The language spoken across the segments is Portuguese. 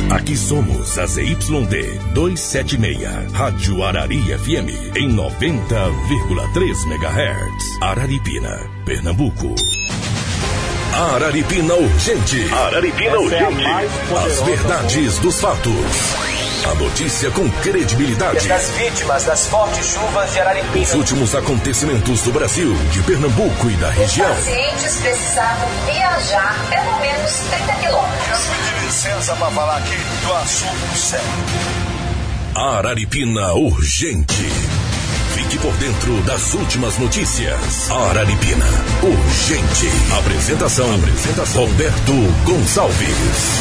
Aqui somos a ZYD 276, Rádio Arari FM, em 90,3 MHz. Araripina, Pernambuco. Araripina Urgente. Araripina Urgente. As verdades dos fatos. A notícia com credibilidade. Das vítimas das fortes chuvas de Araripina. Os últimos acontecimentos do Brasil, de Pernambuco e da região. Os pacientes precisavam viajar pelo menos 30 quilômetros. Pedir licença para falar aqui do assunto sério. Araripina Urgente. Fique por dentro das últimas notícias. Araripina Urgente. Apresentação. Roberto Gonçalves.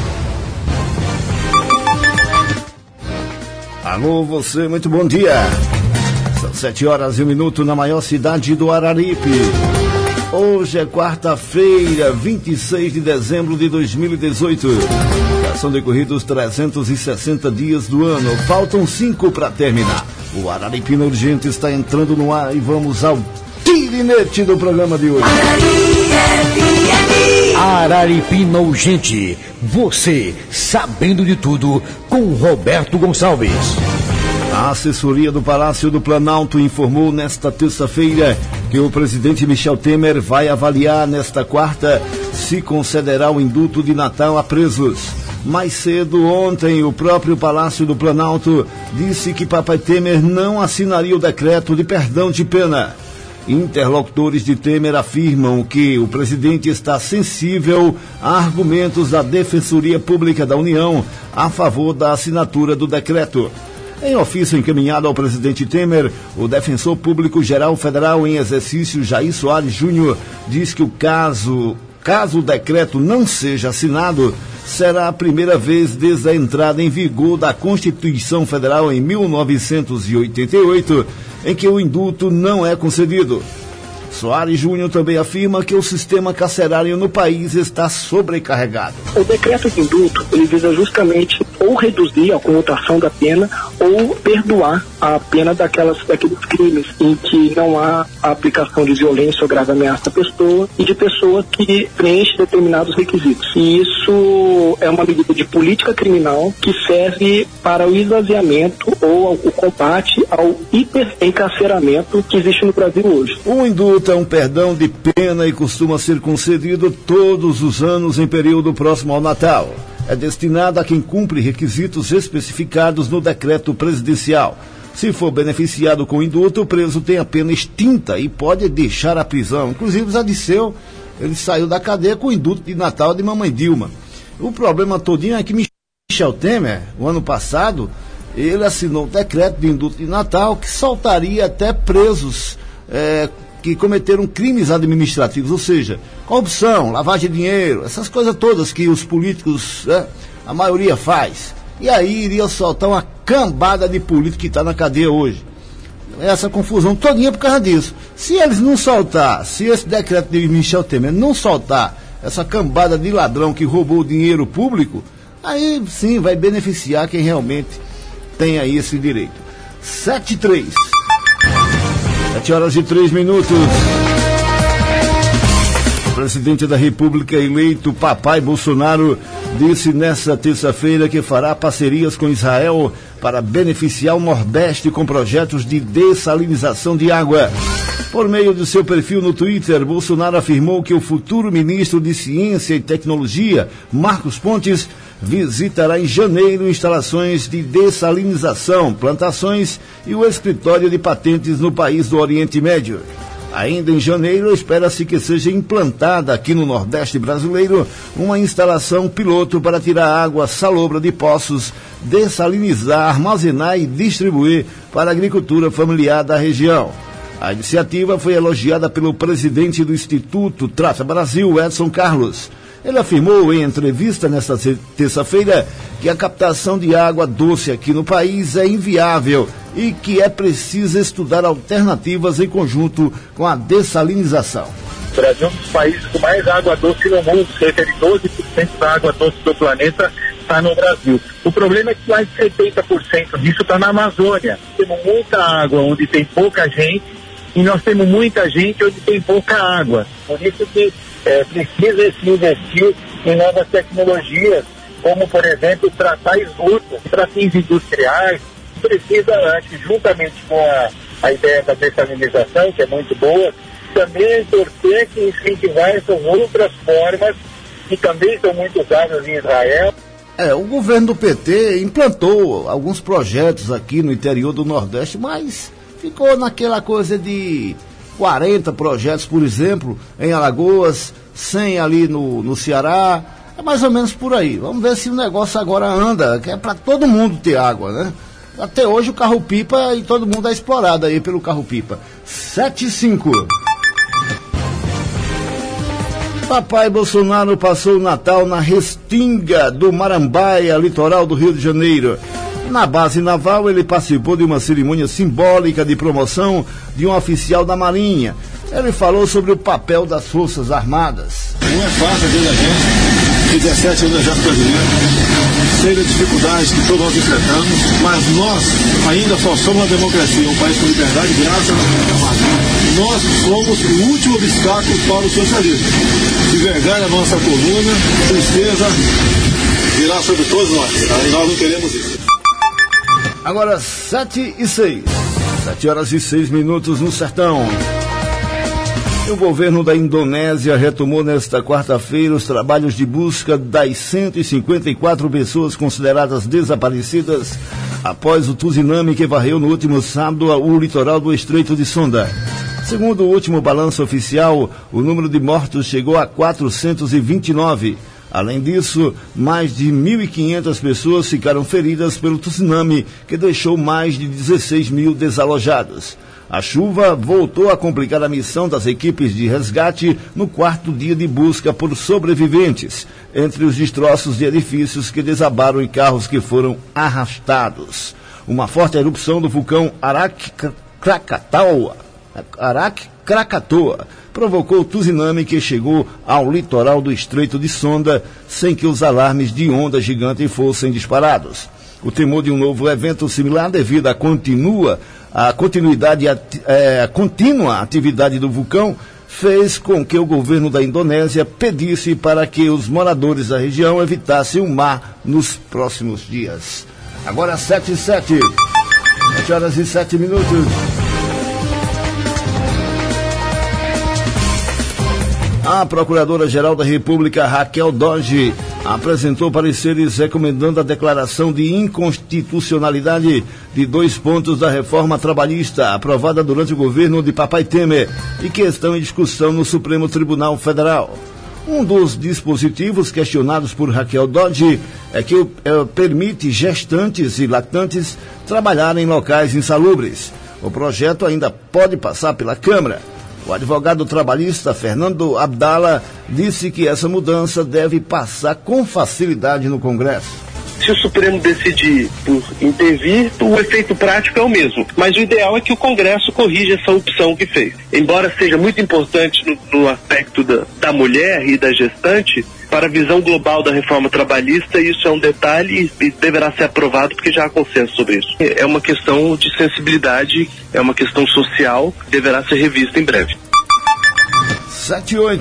Alô, você, muito bom dia. São 7h01 na maior cidade do Araripe. Hoje é quarta-feira, 26 de dezembro de 2018. Já são decorridos 360 dias do ano. Faltam 5 para terminar. O Araripina Urgente está entrando no ar e vamos ao tirinete do programa de hoje. Araripina Urgente. Você sabendo de tudo com Roberto Gonçalves. A assessoria do Palácio do Planalto informou nesta terça-feira que o presidente Michel Temer vai avaliar nesta quarta se concederá o indulto de Natal a presos. Mais cedo, ontem, o próprio Palácio do Planalto disse que Papai Temer não assinaria o decreto de perdão de pena. Interlocutores de Temer afirmam que o presidente está sensível a argumentos da Defensoria Pública da União a favor da assinatura do decreto. Em ofício encaminhado ao presidente Temer, o defensor público-geral federal em exercício, Jair Soares Júnior, diz que caso o decreto não seja assinado, será a primeira vez desde a entrada em vigor da Constituição Federal em 1988, em que o indulto não é concedido. Soares Júnior também afirma que o sistema carcerário no país está sobrecarregado. O decreto de indulto, ele visa justamente ou reduzir a comutação da pena ou perdoar a pena daqueles crimes em que não há a aplicação de violência ou grave ameaça à pessoa e de pessoa que preenche determinados requisitos. E isso é uma medida de política criminal que serve para o esvaziamento ou o combate ao hiperencarceramento que existe no Brasil hoje. O indulto é um perdão de pena e costuma ser concedido todos os anos em período próximo ao Natal. É destinado a quem cumpre requisitos especificados no decreto presidencial. Se for beneficiado com indulto, o preso tem a pena extinta e pode deixar a prisão. Inclusive, o Zé Disseu, ele saiu da cadeia com o indulto de Natal de mamãe Dilma. O problema todinho é que Michel Temer, o ano passado, ele assinou um decreto de indulto de Natal que soltaria até presos que cometeram crimes administrativos, ou seja, corrupção, lavagem de dinheiro, essas coisas todas que os políticos, a maioria faz. E aí iria soltar uma cambada de político que está na cadeia hoje. Essa confusão todinha por causa disso. Se eles não soltar, se esse decreto de Michel Temer não soltar essa cambada de ladrão que roubou o dinheiro público, aí sim vai beneficiar quem realmente tem aí esse direito. 7h03. 7h03. O presidente da República eleito, Papai Bolsonaro, disse nesta terça-feira que fará parcerias com Israel para beneficiar o Nordeste com projetos de dessalinização de água. Por meio de seu perfil no Twitter, Bolsonaro afirmou que o futuro ministro de Ciência e Tecnologia, Marcos Pontes, visitará em janeiro instalações de dessalinização, plantações e o escritório de patentes no país do Oriente Médio. Ainda em janeiro, espera-se que seja implantada aqui no Nordeste brasileiro uma instalação piloto para tirar água salobra de poços, dessalinizar, armazenar e distribuir para a agricultura familiar da região. A iniciativa foi elogiada pelo presidente do Instituto Trata Brasil, Edson Carlos. Ele afirmou em entrevista nesta terça-feira que a captação de água doce aqui no país é inviável e que é preciso estudar alternativas em conjunto com a dessalinização. O Brasil é um dos países com mais água doce no mundo, cerca de 12% da água doce do planeta está no Brasil. O problema é que mais de 70% disso está na Amazônia. Temos muita água onde tem pouca gente e nós temos muita gente onde tem pouca água. Por isso que precisa se investir em novas tecnologias como, por exemplo, tratar esgoto para fins industriais. Precisa, acho que juntamente com a ideia da dessalinização, que é muito boa, também torcer que incentivar essas outras formas que também são muito usadas em Israel. O governo do PT implantou alguns projetos aqui no interior do Nordeste, mas ficou naquela coisa de 40 projetos, por exemplo, em Alagoas, 100 ali no Ceará, é mais ou menos por aí. Vamos ver se o negócio agora anda, que é para todo mundo ter água, né? Até hoje o carro-pipa e todo mundo é explorado aí pelo carro-pipa. 7h05. Papai Bolsonaro passou o Natal na Restinga do Marambaia, litoral do Rio de Janeiro. Na base naval, ele participou de uma cerimônia simbólica de promoção de um oficial da Marinha. Ele falou sobre o papel das Forças Armadas. Não é fácil ver a gente, que 17 anos do Exército Brasileiro, sei das dificuldades que todos nós enfrentamos, mas nós ainda só somos uma democracia, um país com liberdade, graças à Marinha. Nós somos o último obstáculo para o socialismo. Se vergar a nossa coluna, tristeza virá sobre todos nós. E nós não queremos isso. Agora 7h06. 7h06 no sertão. O governo da Indonésia retomou nesta quarta-feira os trabalhos de busca das 154 pessoas consideradas desaparecidas após o tsunami que varreu no último sábado o litoral do Estreito de Sonda. Segundo o último balanço oficial, o número de mortos chegou a 429. Além disso, mais de 1.500 pessoas ficaram feridas pelo tsunami, que deixou mais de 16 mil desalojados. A chuva voltou a complicar a missão das equipes de resgate no quarto dia de busca por sobreviventes, entre os destroços de edifícios que desabaram e carros que foram arrastados. Uma forte erupção do vulcão Krakatoa provocou o tsunami que chegou ao litoral do Estreito de Sonda sem que os alarmes de onda gigante fossem disparados. O temor de um novo evento similar devido à contínua atividade do vulcão fez com que o governo da Indonésia pedisse para que os moradores da região evitassem o mar nos próximos dias. Agora 7h07. 7h07. A Procuradora-Geral da República, Raquel Dodge, apresentou pareceres recomendando a declaração de inconstitucionalidade de 2 pontos da reforma trabalhista aprovada durante o governo de Papai Temer e que estão em discussão no Supremo Tribunal Federal. Um dos dispositivos questionados por Raquel Dodge é que permite gestantes e lactantes trabalharem em locais insalubres. O projeto ainda pode passar pela Câmara. O advogado trabalhista Fernando Abdala disse que essa mudança deve passar com facilidade no Congresso. Se o Supremo decidir por intervir, o efeito prático é o mesmo. Mas o ideal é que o Congresso corrija essa opção que fez. Embora seja muito importante no aspecto da mulher e da gestante, para a visão global da reforma trabalhista, isso é um detalhe e deverá ser aprovado porque já há consenso sobre isso. É uma questão de sensibilidade, é uma questão social, deverá ser revista em breve. 7h08.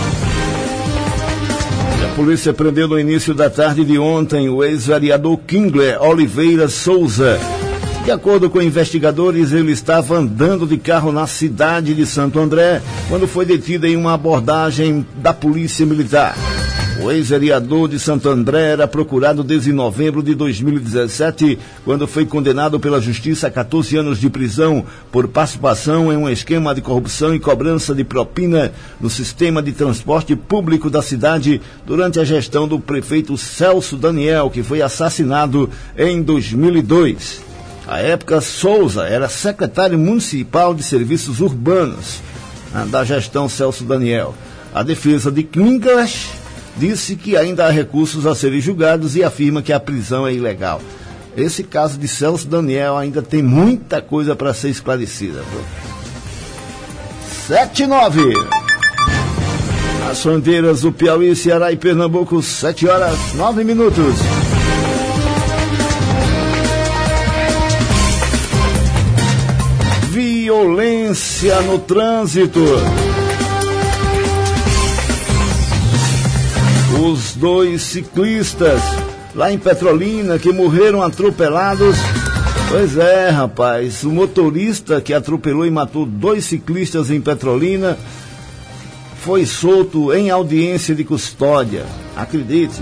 A polícia prendeu no início da tarde de ontem o ex-vereador Kingler Oliveira Souza. De acordo com investigadores, ele estava andando de carro na cidade de Santo André quando foi detido em uma abordagem da Polícia Militar. O ex-vereador de Santo André era procurado desde novembro de 2017, quando foi condenado pela Justiça a 14 anos de prisão por participação em um esquema de corrupção e cobrança de propina no sistema de transporte público da cidade durante a gestão do prefeito Celso Daniel, que foi assassinado em 2002. À época, Souza era secretário municipal de serviços urbanos da gestão Celso Daniel. A defesa de Kingler disse que ainda há recursos a serem julgados e afirma que a prisão é ilegal. Esse caso de Celso Daniel ainda tem muita coisa para ser esclarecida. 7h09. As fronteiras do Piauí, Ceará e Pernambuco, 7h09. Violência no trânsito. Os 2 ciclistas lá em Petrolina, que morreram atropelados. Pois é, rapaz, o motorista que atropelou e matou 2 ciclistas em Petrolina foi solto em audiência de custódia. Acredite,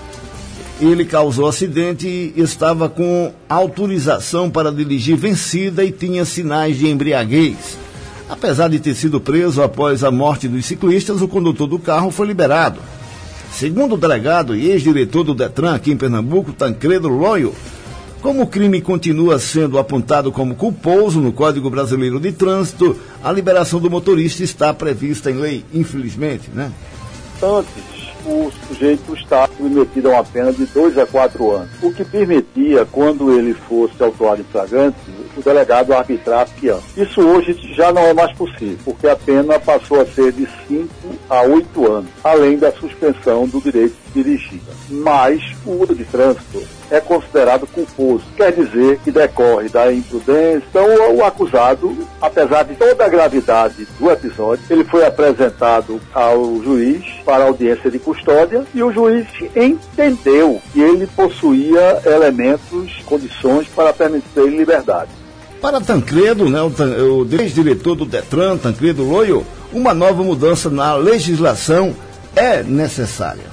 ele causou acidente e estava com autorização para dirigir vencida e tinha sinais de embriaguez. Apesar de ter sido preso após a morte dos ciclistas, o condutor do carro foi liberado. Segundo o delegado e ex-diretor do Detran aqui em Pernambuco, Tancredo Loio, como o crime continua sendo apontado como culposo no Código Brasileiro de Trânsito, a liberação do motorista está prevista em lei, infelizmente, né? Antes, o sujeito está submetido a uma pena de 2 a 4 anos, o que permitia, quando ele fosse autuado em flagrante, o delegado arbitrar pião. Isso hoje já não é mais possível, porque a pena passou a ser de 5 a 8 anos, além da suspensão do direito de dirigir. Mas o uso de trânsito é considerado culposo, quer dizer que decorre da imprudência. Então o acusado, apesar de toda a gravidade do episódio, ele foi apresentado ao juiz para audiência de custódia e o juiz entendeu que ele possuía elementos, condições para permitir liberdade. Para Tancredo, né, o ex-diretor do Detran, Tancredo Loio, uma nova mudança na legislação é necessária.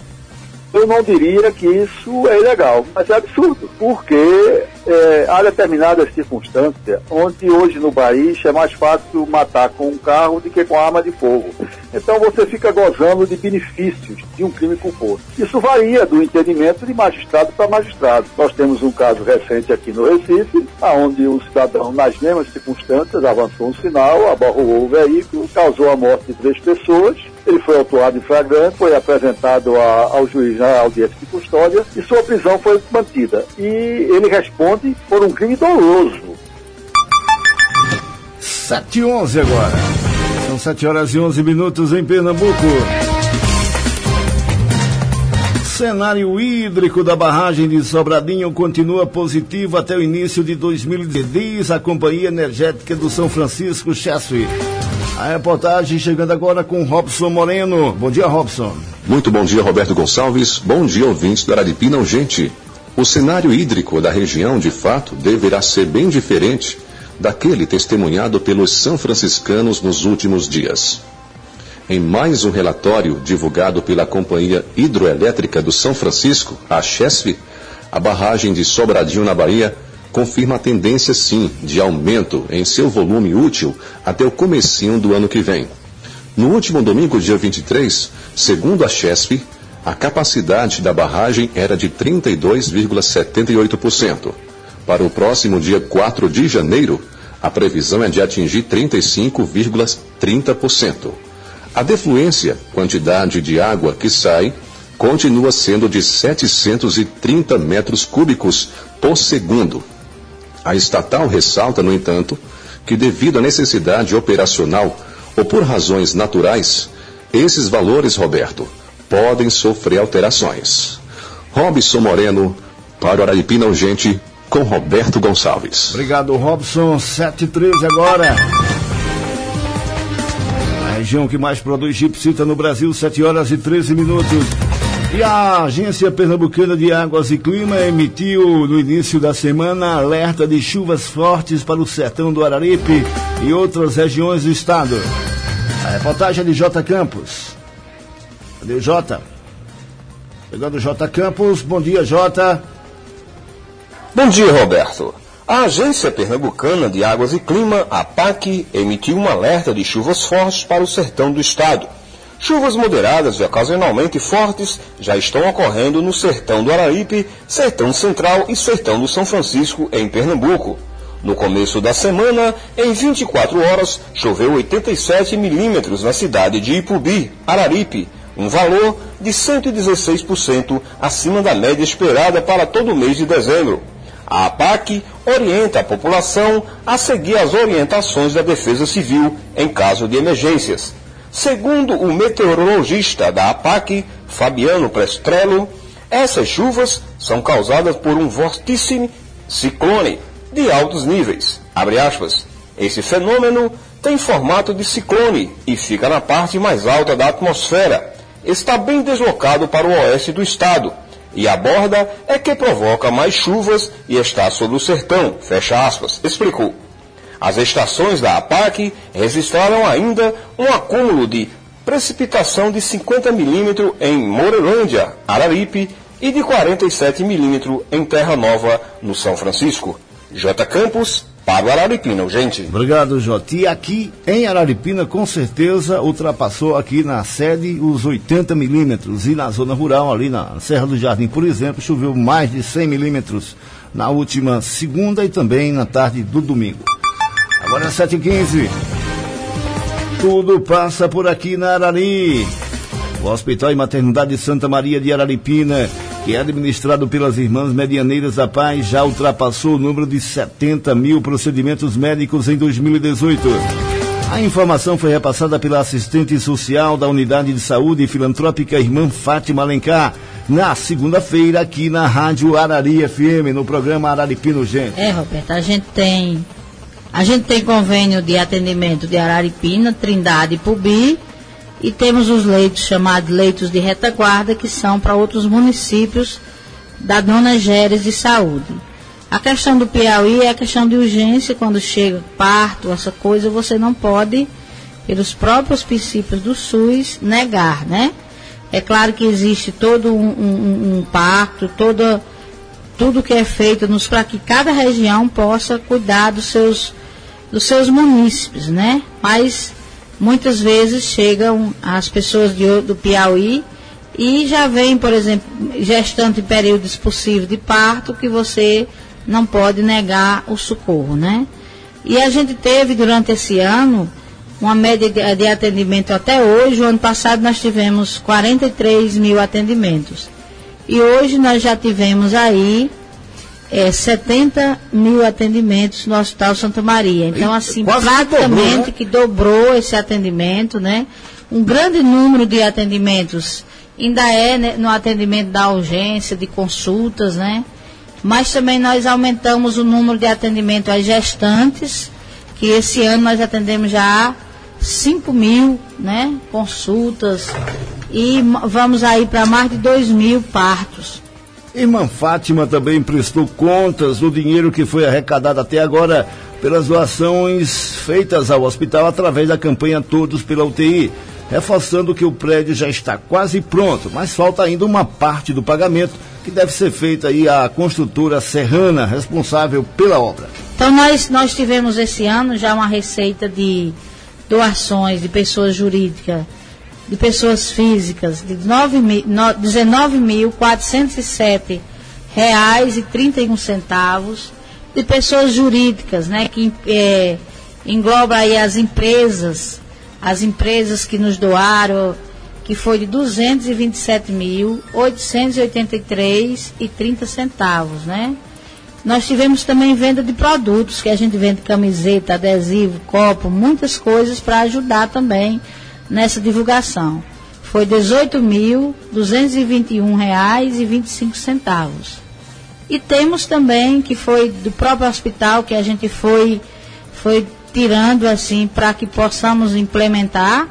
Eu não diria que isso é ilegal, mas é absurdo, porque há determinadas circunstâncias onde hoje no país é mais fácil matar com um carro do que com arma de fogo. Então você fica gozando de benefícios de um crime culposo. Isso varia do entendimento de magistrado para magistrado. Nós temos um caso recente aqui no Recife, onde o cidadão, nas mesmas circunstâncias, avançou um sinal, abarroou o veículo, causou a morte de 3 pessoas. Ele foi autuado em flagrante, foi apresentado ao juiz na audiência de custódia e sua prisão foi mantida. E ele responde por um crime doloso. 7h11 agora. São 7h11 em Pernambuco. Cenário hídrico da barragem de Sobradinho continua positivo até o início de 2010, a Companhia Energética do São Francisco, Chesf. A reportagem chegando agora com Robson Moreno. Bom dia, Robson. Muito bom dia, Roberto Gonçalves. Bom dia, ouvintes do Araripina Urgente. O cenário hídrico da região, de fato, deverá ser bem diferente daquele testemunhado pelos são-franciscanos nos últimos dias. Em mais um relatório divulgado pela Companhia Hidroelétrica do São Francisco, a Chesf, a barragem de Sobradinho, na Bahia, confirma a tendência, sim, de aumento em seu volume útil até o comecinho do ano que vem. No último domingo, dia 23, segundo a Chesf, a capacidade da barragem era de 32,78%. Para o próximo dia 4 de janeiro, a previsão é de atingir 35,30%. A defluência, quantidade de água que sai, continua sendo de 730 metros cúbicos por segundo. A estatal ressalta, no entanto, que devido à necessidade operacional ou por razões naturais, esses valores, Roberto, podem sofrer alterações. Robson Moreno, para o Araripina Urgente, com Roberto Gonçalves. Obrigado, Robson. 7h13 agora. A região que mais produz gipsita no Brasil, 7h13. E a Agência Pernambucana de Águas e Clima emitiu no início da semana alerta de chuvas fortes para o sertão do Araripe e outras regiões do estado. A reportagem é de J. Campos. Cadê o J? Pegando o J. Campos. Bom dia, J. Bom dia, Roberto. A Agência Pernambucana de Águas e Clima, a APAC, emitiu um alerta de chuvas fortes para o sertão do estado. Chuvas moderadas e ocasionalmente fortes já estão ocorrendo no sertão do Araripe, sertão central e sertão do São Francisco, em Pernambuco. No começo da semana, em 24 horas, choveu 87 milímetros na cidade de Ipubi, Araripe, um valor de 116% acima da média esperada para todo o mês de dezembro. A APAC orienta a população a seguir as orientações da Defesa Civil em caso de emergências. Segundo o meteorologista da APAC, Fabiano Prestrello, essas chuvas são causadas por um fortíssimo ciclone de altos níveis. Abre aspas. Esse fenômeno tem formato de ciclone e fica na parte mais alta da atmosfera. Está bem deslocado para o oeste do estado. e a borda é que provoca mais chuvas e está sobre o sertão, fecha aspas, explicou. As estações da APAC registraram ainda um acúmulo de precipitação de 50 milímetros em Morelândia, Araripe, e de 47 milímetros em Terra Nova, no São Francisco. J. Campos, para o Araripina, gente. Obrigado, Jota. E aqui em Araripina, com certeza, ultrapassou aqui na sede os 80 milímetros. E na zona rural, ali na Serra do Jardim, por exemplo, choveu mais de 100 milímetros na última segunda e também na tarde do domingo. Agora é 7h15. Tudo passa por aqui na Arari. O Hospital e Maternidade Santa Maria de Araripina, que é administrado pelas Irmãs Medianeiras da Paz, já ultrapassou o número de 70 mil procedimentos médicos em 2018. A informação foi repassada pela assistente social da Unidade de Saúde Filantrópica Irmã Fátima Alencar, na segunda-feira, aqui na Rádio Arari FM, no programa Araripina Urgente. Roberto, a gente tem convênio de atendimento de Araripina, Trindade e Pubi, e temos os leitos chamados leitos de retaguarda, que são para outros municípios da Dona Géres de Saúde. A questão do Piauí é a questão de urgência, quando chega parto, essa coisa, você não pode, pelos próprios princípios do SUS, negar, né? É claro que existe todo um pacto, tudo que é feito para que cada região possa cuidar dos seus munícipes, né? Mas muitas vezes chegam as pessoas do Piauí e já vem, por exemplo, gestante em períodos possíveis de parto, que você não pode negar o socorro, né? E a gente teve durante esse ano uma média de atendimento até hoje. O ano passado nós tivemos 43 mil atendimentos. E hoje nós já tivemos aí 70 mil atendimentos no Hospital Santa Maria. Então, assim, praticamente que dobrou esse atendimento, né? Um grande número de atendimentos ainda é, né, no atendimento da urgência, de consultas, né? Mas também nós aumentamos o número de atendimento às gestantes, que esse ano nós atendemos já 5 mil, né, consultas, e vamos aí para mais de 2 mil partos. Irmã Fátima também prestou contas do dinheiro que foi arrecadado até agora pelas doações feitas ao hospital através da campanha Todos pela UTI, reforçando que o prédio já está quase pronto, mas falta ainda uma parte do pagamento que deve ser feita aí à construtora Serrana, responsável pela obra. Então nós tivemos esse ano já uma receita de doações de pessoas jurídicas, de pessoas físicas, de R$19.407,31, de pessoas jurídicas, né, que engloba aí as empresas que nos doaram, que foi de R$227.883,30, né? Nós tivemos também venda de produtos, que a gente vende camiseta, adesivo, copo, muitas coisas para ajudar também nessa divulgação. Foi R$18.221,25. E temos também, que foi do próprio hospital, que a gente foi tirando assim para que possamos implementar,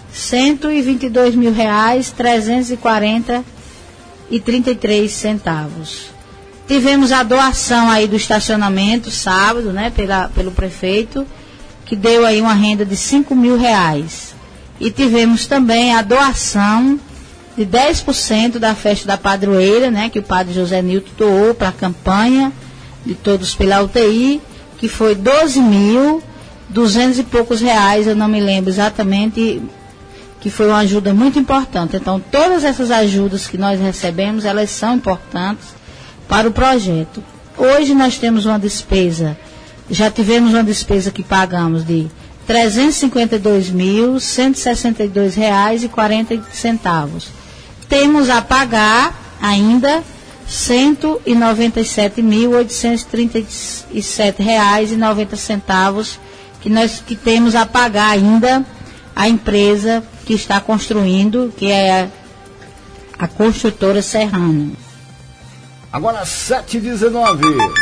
R$122.340,33. Tivemos a doação aí do estacionamento sábado, né, pelo prefeito, que deu aí uma renda de R$5.000. E tivemos também a doação de 10% da festa da padroeira, né, que o padre José Nilton doou para a campanha de Todos pela UTI, que foi R$12.200 e poucos, eu não me lembro exatamente, que foi uma ajuda muito importante. Então, todas essas ajudas que nós recebemos, elas são importantes para o projeto. Hoje nós temos uma despesa, já tivemos uma despesa que pagamos de R$352.162,40. Temos a pagar ainda R$197.837,90 que temos a pagar ainda a empresa que está construindo, que é a construtora Serrana. Agora 7h19,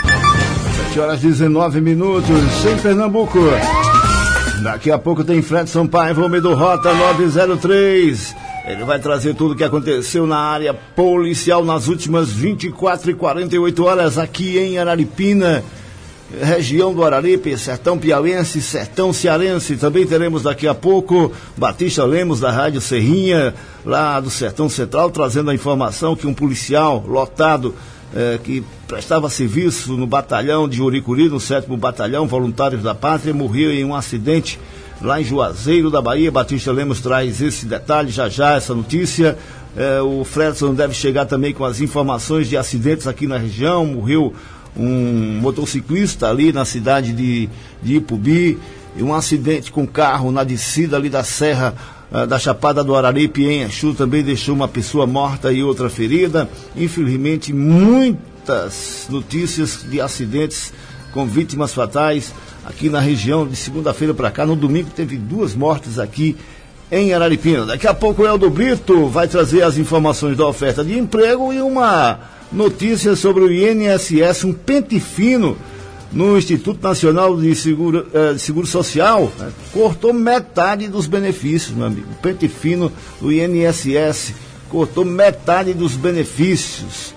7h19 em Pernambuco. Daqui a pouco tem Fred Sampaio, nome do Rota 903. Ele vai trazer tudo o que aconteceu na área policial nas últimas 24 e 48 horas aqui em Araripina, região do Araripe, sertão piauiense, sertão cearense. Também teremos daqui a pouco Batista Lemos, da Rádio Serrinha, lá do Sertão Central, trazendo a informação que um policial lotado que prestava serviço no batalhão de Uricuri, no 7º Batalhão Voluntários da Pátria, morreu em um acidente lá em Juazeiro da Bahia. Batista Lemos traz esse detalhe, já essa notícia. O Fredson deve chegar também com as informações de acidentes aqui na região. Morreu um motociclista ali na cidade de Ipubi, e um acidente com carro na descida ali da Serra da Chapada do Araripe, em Exu, também deixou uma pessoa morta e outra ferida. Infelizmente, muitas notícias de acidentes com vítimas fatais aqui na região. De segunda-feira para cá, no domingo teve 2 mortes aqui em Araripina. Daqui a pouco o Eldo Brito vai trazer as informações da oferta de emprego e uma notícia sobre o INSS, um pente fino no Instituto Nacional de Seguro Social, né? Cortou metade dos benefícios, meu amigo. O pente fino do INSS cortou metade dos benefícios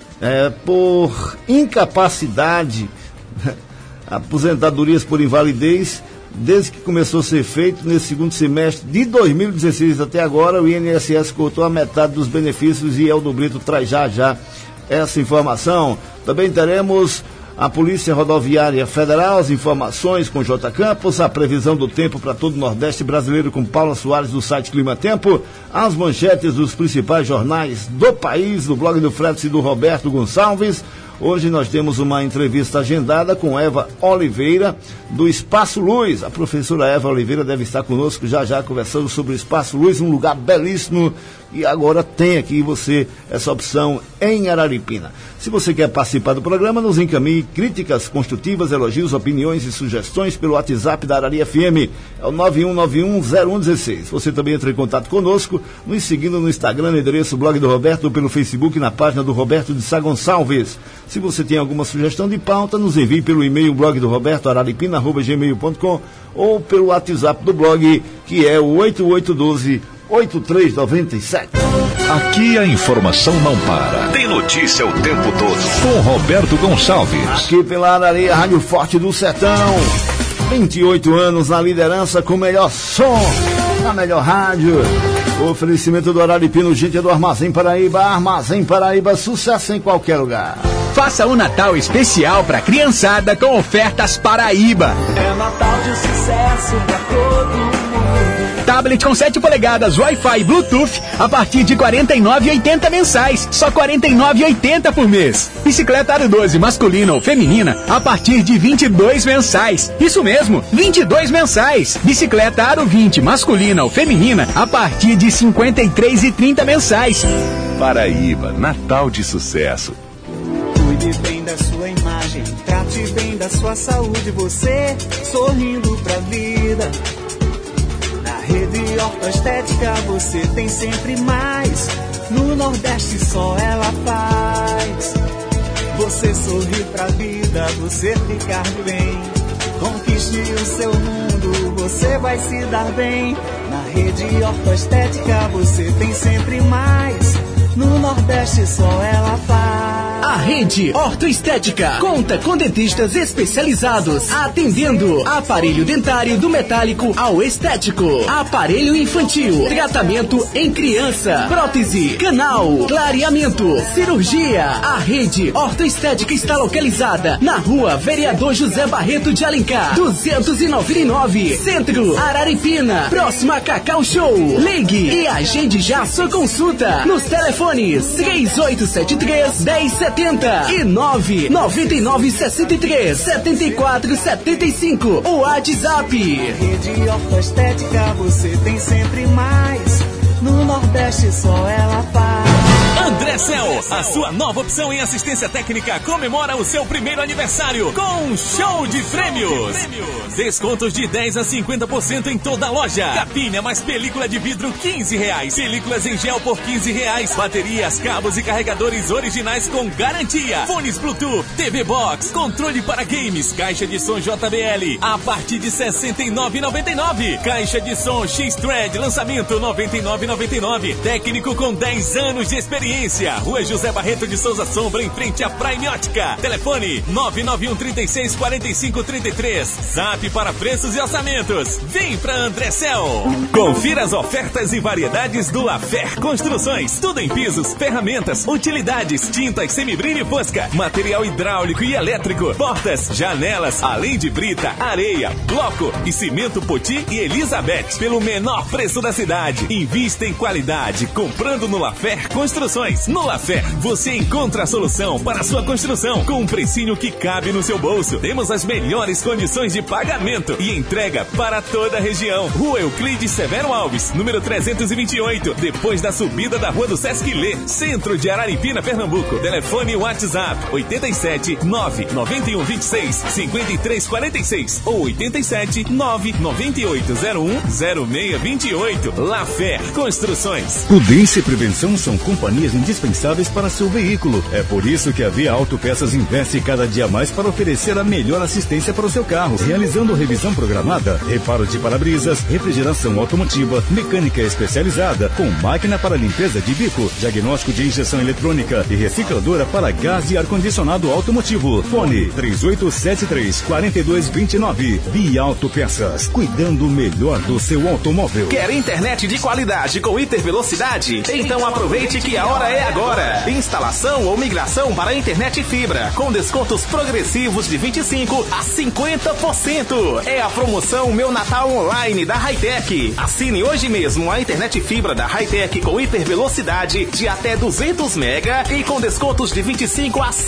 por incapacidade, aposentadorias por invalidez. Desde que começou a ser feito nesse 2º semestre de 2016 até agora, o INSS cortou a metade dos benefícios, e Eldo Brito traz já essa informação. Também teremos a Polícia Rodoviária Federal, as informações com J. Campos, a previsão do tempo para todo o Nordeste brasileiro com Paula Soares do site Clima Tempo, as manchetes dos principais jornais do país, do blog do Fredson e do Roberto Gonçalves. Hoje nós temos uma entrevista agendada com Eva Oliveira, do Espaço Luz. A professora Eva Oliveira deve estar conosco já conversando sobre o Espaço Luz, um lugar belíssimo, e agora tem aqui você essa opção em Araripina. Se você quer participar do programa, nos encaminhe críticas construtivas, elogios, opiniões e sugestões pelo WhatsApp da Arari FM, é o 91910116. Você também entra em contato conosco, nos seguindo no Instagram, no endereço Blog do Roberto, ou pelo Facebook, na página do Roberto de Sá Gonçalves. Se você tem alguma sugestão de pauta, nos envie pelo e-mail blogdoroberto@araripina.com, ou pelo WhatsApp do blog, que é o 8812-8397. Aqui a informação não para. Tem notícia o tempo todo. Com Roberto Gonçalves. Aqui pela Arari, a Rádio Forte do Sertão. 28 anos na liderança, com o melhor som, a melhor rádio. O oferecimento do Araripino, gente, é do Armazém Paraíba. Armazém Paraíba, sucesso em qualquer lugar. Faça um Natal especial para criançada com ofertas Paraíba. É Natal de sucesso pra todo mundo. Tablet com 7 polegadas, Wi-Fi e Bluetooth a partir de R$ 49,80 mensais. Só R$ 49,80 por mês. Bicicleta Aro 12 masculina ou feminina a partir de R$ 22 mensais. Isso mesmo, R$ 22 mensais. Bicicleta Aro 20 masculina ou feminina a partir de R$ 53,30 mensais. Paraíba, Natal de sucesso. Cuide bem da sua imagem, trate bem da sua saúde, você sorrindo pra vida. Na Rede Ortoestética você tem sempre mais, no Nordeste só ela faz. Você sorrir pra vida, você ficar bem, conquiste o seu mundo, você vai se dar bem. Na Rede Ortoestética você tem sempre mais, no Nordeste só ela faz. A Rede Ortoestética conta com dentistas especializados, atendendo aparelho dentário do metálico ao estético, aparelho infantil, tratamento em criança, prótese, canal, clareamento, cirurgia. A Rede Ortoestética está localizada na Rua Vereador José Barreto de Alencar, 299, Centro, Araripina, próxima a Cacau Show. Ligue e agende já sua consulta nos telefones 3873-1070 e 99963-7475. O WhatsApp. Rede Ortoestética você tem sempre mais, no Nordeste só ela faz. André Andrecel, a sua nova opção em assistência técnica, comemora o seu primeiro aniversário com um show de prêmios. Descontos de 10 a 50% em toda a loja. Capinha mais película de vidro R$15. Películas em gel por R$15. Baterias, cabos e carregadores originais com garantia. Fones Bluetooth, TV Box, controle para games, caixa de som JBL a partir de R$ 69,99. Caixa de som X-Thread, lançamento R$ 99,99. Técnico com 10 anos de experiência. Rua José Barreto de Souza Sombra, em frente à Prime Ótica. Telefone 991 36 45 33. Zap para preços e orçamentos. Vem pra Andrecel. Confira as ofertas e variedades do Lafer Construções. Tudo em pisos, ferramentas, utilidades, tintas, semibrilho e fosca, material hidráulico e elétrico, portas, janelas, além de brita, areia, bloco e cimento Poti e Elizabeth, pelo menor preço da cidade. Invista em qualidade, comprando no Lafer Construções. No Lafer, você encontra a solução para a sua construção, com um precinho que cabe no seu bolso. Temos as melhores condições de pagamento e entrega para toda a região. Rua Euclides Severo Alves, número 328, depois da subida da Rua do Sesc Lê, centro de Araripina, Pernambuco. Telefone WhatsApp 87 991 26 53 46 ou 87 99801 0628. Lafer Construções. Prudência e prevenção são companhias indispensáveis para seu veículo. É por isso que a Via Autopeças investe cada dia mais para oferecer a melhor assistência para o seu carro, realizando revisão programada, reparo de para-brisas, refrigeração automotiva, mecânica especializada, com máquina para limpeza de bico, diagnóstico de injeção eletrônica e recicladora para gás e ar-condicionado automotivo. Fone 3873-4229. Via Autopeças, cuidando melhor do seu automóvel. Quer internet de qualidade com hipervelocidade? Então aproveite que a hora é agora. Instalação ou migração para a internet fibra, com descontos progressivos de 25% a 50%. É a promoção Meu Natal Online da Hightech. Assine hoje mesmo a internet fibra da Hightech com hipervelocidade de até 200 mega e com descontos de 25% a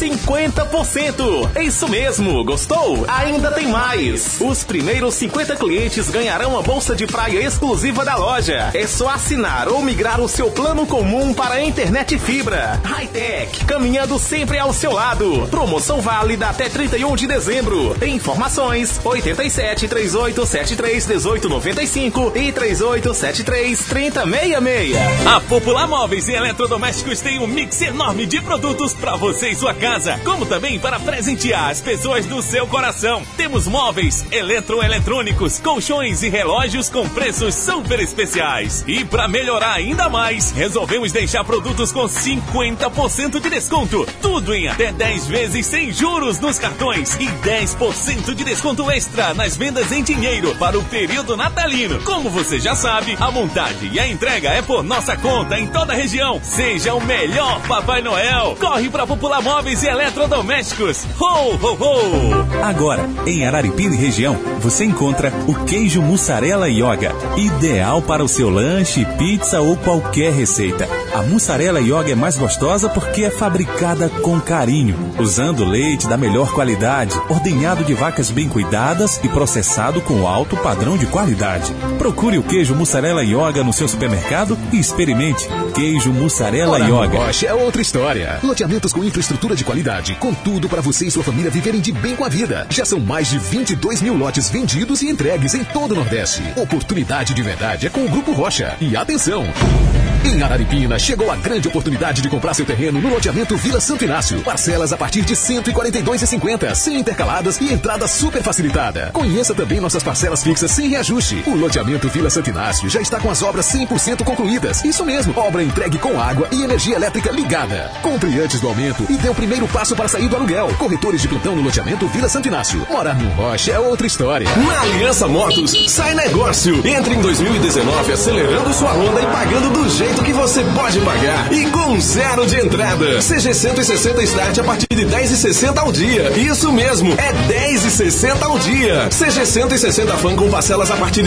50%. É isso mesmo, gostou? Ainda tem mais. Os primeiros 50 clientes ganharão a bolsa de praia exclusiva da loja. É só assinar ou migrar o seu plano comum para a internet fibra. Hightech, caminhando sempre ao seu lado. Promoção válida até 31 de dezembro. Informações 87 3873 1895 e 3873 3066. A Popular Móveis e Eletrodomésticos tem um mix enorme de produtos para você e sua casa, como também para presentear as pessoas do seu coração. Temos móveis, eletrônicos, colchões e relógios com preços super especiais. E para melhorar ainda mais, resolvemos deixar produtos com 50% de desconto. Tudo em até 10 vezes sem juros nos cartões e 10% de desconto extra nas vendas em dinheiro para o período natalino. Como você já sabe, a montagem e a entrega é por nossa conta em toda a região. Seja o melhor Papai Noel. Corre para Popular Móveis e Eletrodomésticos. Ho, ho, ho! Agora, em Araripina e região, você encontra o queijo mussarela Yoga, ideal para o seu lanche, pizza ou qualquer receita. A mussarela Yoga é mais gostosa porque é fabricada com carinho, usando leite da melhor qualidade, ordenhado de vacas bem cuidadas e processado com alto padrão de qualidade. Procure o queijo mussarela Yoga no seu supermercado e experimente. Queijo mussarela Yoga. Rocha é outra história. Loteamentos com infraestrutura de qualidade, com tudo para você e sua família viverem de bem com a vida. Já são mais de 22 mil lotes vendidos e entregues em todo o Nordeste. Oportunidade de verdade é com o Grupo Rocha. E atenção! Em Araripina, chegou a grande oportunidade de comprar seu terreno no loteamento Vila Santo Inácio. Parcelas a partir de R$ 142,50, sem intercaladas e entrada super facilitada. Conheça também nossas parcelas fixas sem reajuste. O loteamento Vila Santo Inácio já está com as obras 100% concluídas. Isso mesmo, obra entregue com água e energia elétrica ligada. Compre antes do aumento e dê o primeiro passo para sair do aluguel. Corretores de plantão no loteamento Vila Santo Inácio. Morar no Rocha é outra história. Na Aliança Motos, sai negócio. Entre em 2019 acelerando sua Honda e pagando do jeito que você pode pagar e com zero de entrada. CG 160 Start a partir de R$10,60 ao dia. Isso mesmo, é R$10,60 ao dia. CG 160 Fan com parcelas a partir de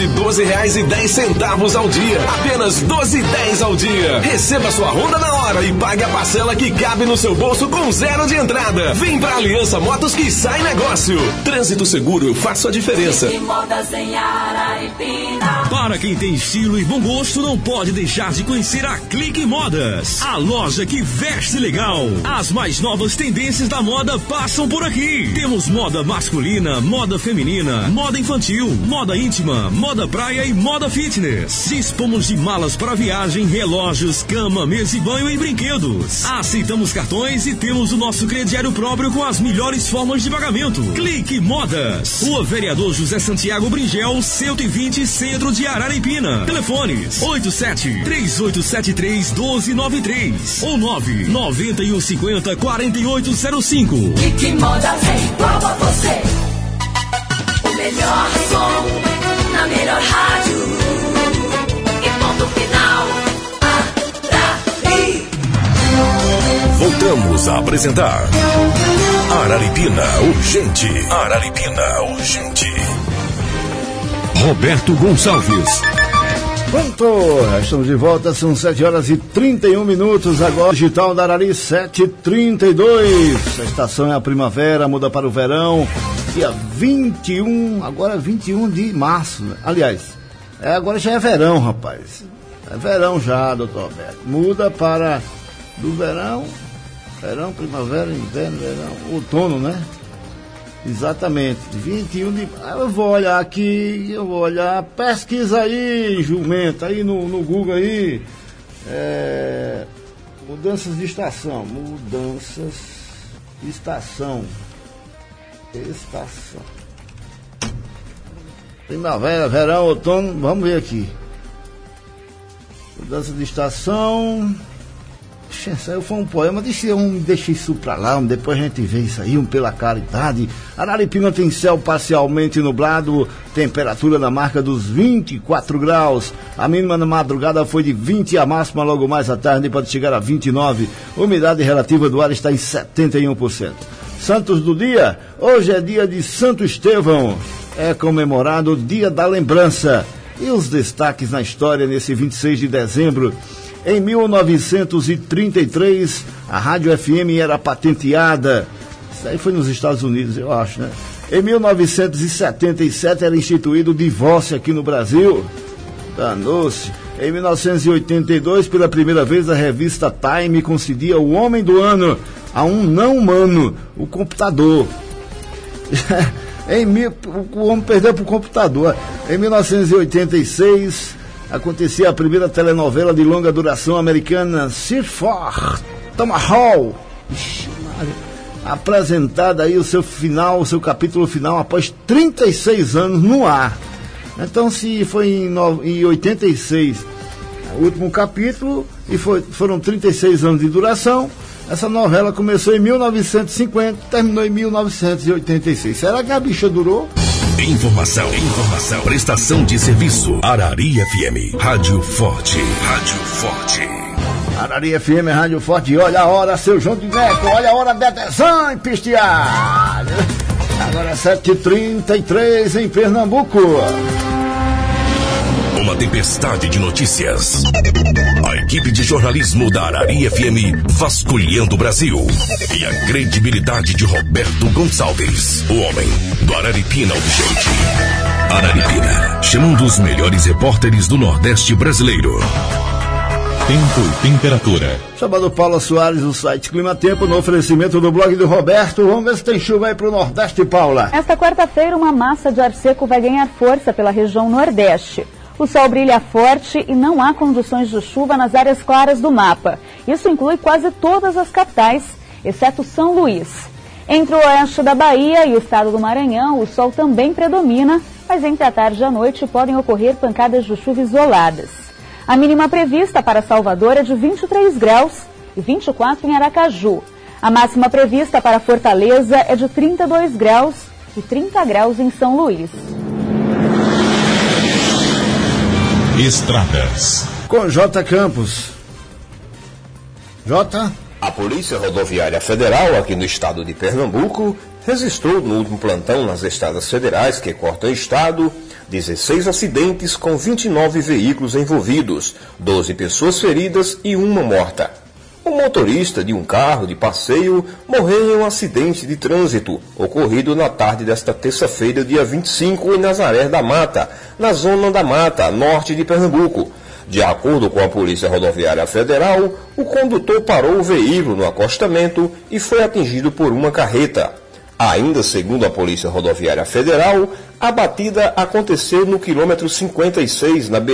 R$12,10 ao dia. Apenas R$12,10 ao dia. Receba sua Honda na hora e pague a parcela que cabe no seu bolso com zero de entrada. Vem pra Aliança Motos que sai negócio. Trânsito seguro, faça a diferença. Para quem tem estilo e bom gosto, não pode deixar de conhecer será Clique Modas, a loja que veste legal. As mais novas tendências da moda passam por aqui. Temos moda masculina, moda feminina, moda infantil, moda íntima, moda praia e moda fitness. Dispomos de malas para viagem, relógios, cama, mesa e banho e brinquedos. Aceitamos cartões e temos o nosso crediário próprio com as melhores formas de pagamento. Clique Modas. Rua Vereador José Santiago Bringel, 120, Centro de Araripina. Telefones 87-3873-1293 ou 99150-4805. Clique Modas é igual a você. O melhor som na melhor rádio. E ponto final. Arari. Voltamos a apresentar Araripina Urgente. Araripina Urgente. Roberto Gonçalves. Pronto, estamos de volta, são 7h31, agora digital da Arari 7h32. A estação é a primavera, muda para o verão, dia 21, agora 21 de março, aliás, agora já é verão, rapaz, é verão já, doutor Roberto, muda para do verão, primavera, inverno, verão, outono, né? Exatamente, 21 de... Eu vou olhar aqui, pesquisa aí, jumento, aí no Google aí, mudanças de estação, estação, primavera, verão, outono, vamos ver aqui, mudança de estação... Isso aí foi um poema, deixa isso pra lá, depois a gente vê isso aí, pela caridade. Araripina tem céu parcialmente nublado, temperatura na marca dos 24 graus. A mínima na madrugada foi de 20, a máxima logo mais à tarde pode chegar a 29. Umidade relativa do ar está em 71%. Santos do dia, hoje é dia de Santo Estevão, é comemorado o Dia da Lembrança. E os destaques na história nesse 26 de dezembro... Em 1933, a Rádio FM era patenteada. Isso aí foi nos Estados Unidos, eu acho, né? Em 1977 era instituído o divórcio aqui no Brasil. Danou-se. Em 1982, pela primeira vez, a revista Time concedia o Homem do Ano a um não humano, o computador. O homem perdeu para o computador. Em 1986... acontecia a primeira telenovela de longa duração americana, Search for Tomahawk, apresentada aí o seu capítulo final após 36 anos no ar. Então, se foi em 86 o último capítulo e foram 36 anos de duração, essa novela começou em 1950 e terminou em 1986. Será que a bicha durou? Informação. Prestação de serviço. Arari FM. Rádio Forte. Arari FM, Rádio Forte. Olha a hora, seu João de Neto. Olha a hora de adesão e pistear. Agora é 7h33 em Pernambuco. Uma tempestade de notícias. A equipe de jornalismo da Arari FM vasculhando o Brasil. E a credibilidade de Roberto Gonçalves, o homem do Araripina Urgente. Araripina, chamando os melhores repórteres do Nordeste brasileiro. Tempo e temperatura. Chamado Paula Soares, o site Clima Tempo, no oferecimento do blog do Roberto. Vamos ver se tem chuva aí pro Nordeste, Paula. Esta quarta-feira, uma massa de ar seco vai ganhar força pela região Nordeste. O sol brilha forte e não há condições de chuva nas áreas claras do mapa. Isso inclui quase todas as capitais, exceto São Luís. Entre o oeste da Bahia e o estado do Maranhão, o sol também predomina, mas entre a tarde e a noite podem ocorrer pancadas de chuva isoladas. A mínima prevista para Salvador é de 23 graus e 24 em Aracaju. A máxima prevista para Fortaleza é de 32 graus e 30 graus em São Luís. Estradas. Com J. Campos. J. A Polícia Rodoviária Federal, aqui no estado de Pernambuco, registrou no último plantão nas estradas federais que cortam o estado 16 acidentes com 29 veículos envolvidos, 12 pessoas feridas e uma morta. O motorista de um carro de passeio morreu em um acidente de trânsito ocorrido na tarde desta terça-feira, dia 25, em Nazaré da Mata, na zona da Mata, norte de Pernambuco. De acordo com a Polícia Rodoviária Federal, o condutor parou o veículo no acostamento e foi atingido por uma carreta. Ainda segundo a Polícia Rodoviária Federal, a batida aconteceu no quilômetro 56 na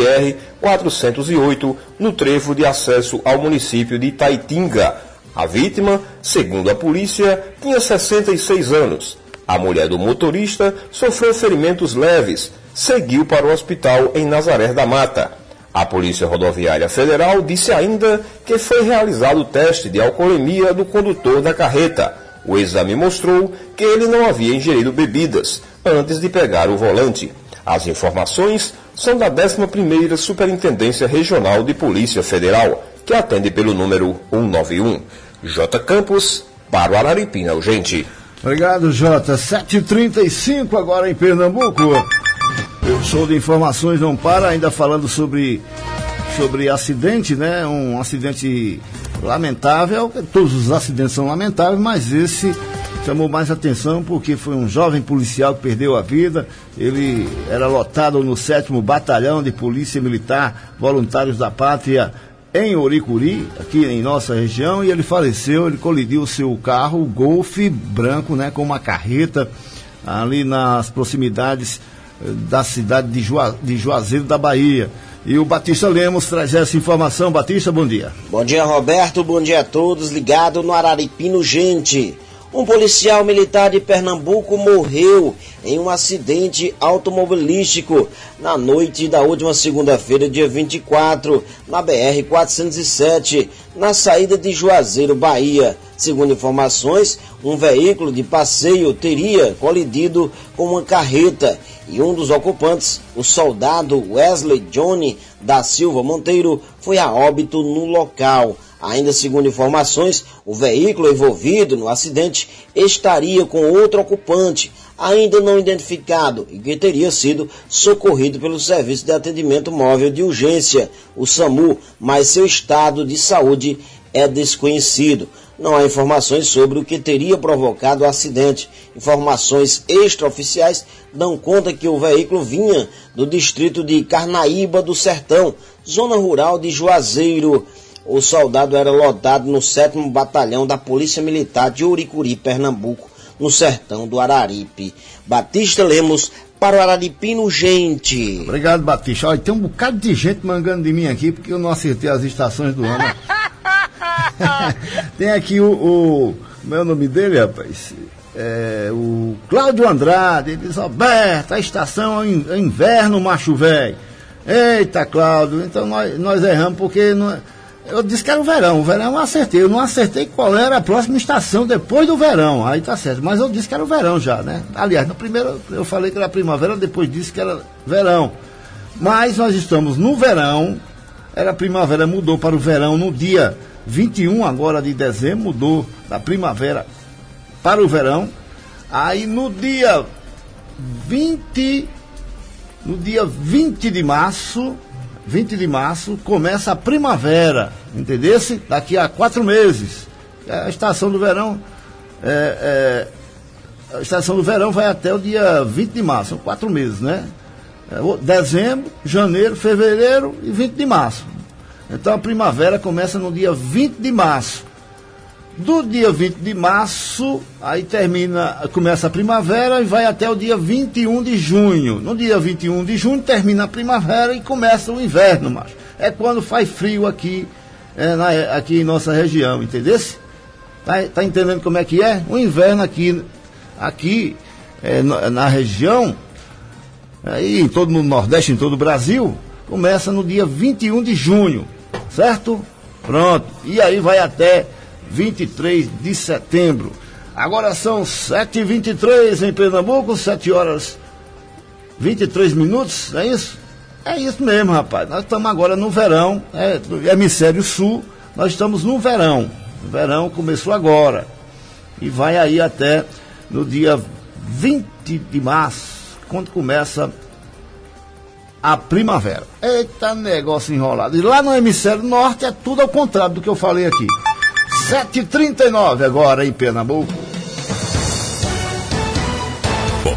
BR-408, no trevo de acesso ao município de Itaitinga. A vítima, segundo a polícia, tinha 66 anos. A mulher do motorista sofreu ferimentos leves, seguiu para o hospital em Nazaré da Mata. A Polícia Rodoviária Federal disse ainda que foi realizado o teste de alcoolemia do condutor da carreta. O exame mostrou que ele não havia ingerido bebidas antes de pegar o volante. As informações são da 11ª Superintendência Regional de Polícia Federal, que atende pelo número 191. J. Campos, para o Araripina Urgente. Obrigado, Jota. 7h35 agora em Pernambuco. O show de informações não para, ainda falando sobre acidente, né? Um acidente lamentável. Todos os acidentes são lamentáveis, mas esse chamou mais atenção porque foi um jovem policial que perdeu a vida. Ele era lotado no 7º Batalhão de Polícia Militar Voluntários da Pátria em Oricuri, aqui em nossa região, e ele faleceu. Ele colidiu o seu carro, o Golf branco, né, com uma carreta ali nas proximidades da cidade de Juazeiro da Bahia. E o Batista Lemos traz essa informação. Batista, bom dia. Bom dia, Roberto, bom dia a todos, ligado no Araripina Urgente. Um policial militar de Pernambuco morreu em um acidente automobilístico na noite da última segunda-feira, dia 24, na BR-407, na saída de Juazeiro, Bahia. Segundo informações, um veículo de passeio teria colidido com uma carreta e um dos ocupantes, o soldado Wesley Johnny da Silva Monteiro, foi a óbito no local. Ainda segundo informações, o veículo envolvido no acidente estaria com outro ocupante, ainda não identificado, e que teria sido socorrido pelo Serviço de Atendimento Móvel de Urgência, o SAMU, mas seu estado de saúde é desconhecido. Não há informações sobre o que teria provocado o acidente. Informações extraoficiais dão conta que o veículo vinha do distrito de Carnaíba do Sertão, zona rural de Juazeiro. O soldado era lotado no 7º Batalhão da Polícia Militar de Oricuri, Pernambuco, no sertão do Araripe. Batista Lemos, para o Araripina Urgente. Obrigado, Batista. Olha, tem um bocado de gente mangando de mim aqui, porque eu não acertei as estações do ano. Tem aqui o meu nome dele, rapaz, o Cláudio Andrade. Ele diz: Roberto, a estação é inverno, macho velho. Eita, Cláudio, então nós erramos porque não. Eu disse que era o verão eu acertei. Eu não acertei qual era a próxima estação depois do verão. Aí tá certo, mas eu disse que era o verão já, né? Aliás, no primeiro eu falei que era primavera, depois disse que era verão. Mas nós estamos no verão. Era primavera, mudou para o verão no dia 21 agora de dezembro, mudou da primavera para o verão. Aí no dia 20 de março começa a primavera, entendesse? Daqui a 4 meses. A estação do verão a estação do verão vai até o dia 20 de março, são 4 meses, né? Dezembro, janeiro, fevereiro e 20 de março. Então a primavera começa no dia 20 de março. Do dia 20 de março, aí começa a primavera e vai até o dia 21 de junho. No dia 21 de junho termina a primavera e começa o inverno, macho. É quando faz frio aqui, aqui em nossa região, entendeu? Tá entendendo como é que é? O inverno aqui na região, aí em todo no Nordeste, em todo o Brasil, começa no dia 21 de junho, certo? Pronto. E aí vai até 23 de setembro. Agora são 7h23 em Pernambuco, 7h23, é isso? É isso mesmo, rapaz. Nós estamos agora no verão, hemisfério sul, nós estamos no verão. O verão começou agora e vai aí até no dia 20 de março, quando começa a primavera. Eita, negócio enrolado. E lá no hemisfério norte é tudo ao contrário do que eu falei aqui. 7h39 agora em Pernambuco.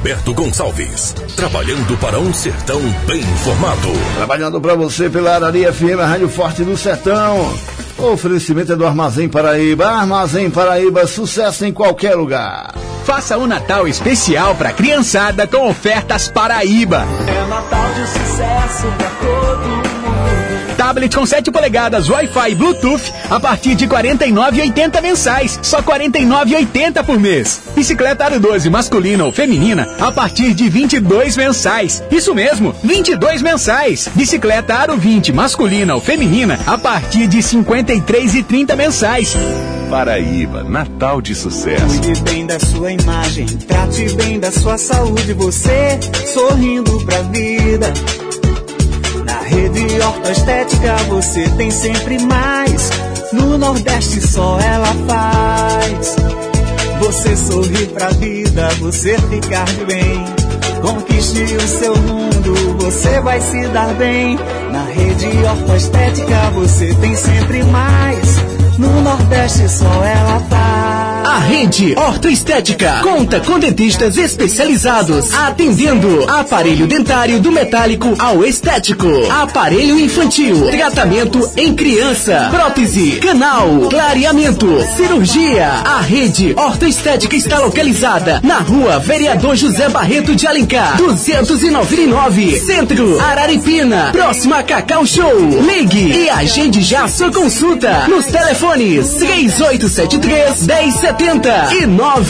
Roberto Gonçalves, trabalhando para um sertão bem informado. Trabalhando para você pela Araria FM, a Rádio Forte do Sertão. O oferecimento é do Armazém Paraíba. Armazém Paraíba, sucesso em qualquer lugar. Faça um Natal especial para criançada com ofertas Paraíba. É Natal de sucesso pra todo mundo. Tablet com 7 polegadas, Wi-Fi e Bluetooth a partir de R$ 49,80 mensais. Só R$ 49,80 por mês. Bicicleta Aro 12 masculina ou feminina a partir de 22 mensais. Isso mesmo, 22 mensais. Bicicleta Aro 20 masculina ou feminina a partir de R$ 53,30 mensais. Paraíba, Natal de sucesso. Cuide bem da sua imagem, trate bem da sua saúde, você sorrindo pra vida. Na Rede Ortoestética você tem sempre mais. No Nordeste só ela faz. Você sorrir pra vida, você ficar de bem. Conquiste o seu mundo, você vai se dar bem. Na Rede Ortoestética você tem sempre mais. No Nordeste só ela faz. A Rede Ortoestética conta com dentistas especializados, atendendo aparelho dentário do metálico ao estético, aparelho infantil, tratamento em criança, prótese, canal, clareamento, cirurgia. A Rede Ortoestética está localizada na Rua Vereador José Barreto de Alencar, 299, Centro, Araripina, próxima a Cacau Show. Ligue e agende já sua consulta nos telefones 3873-1070 e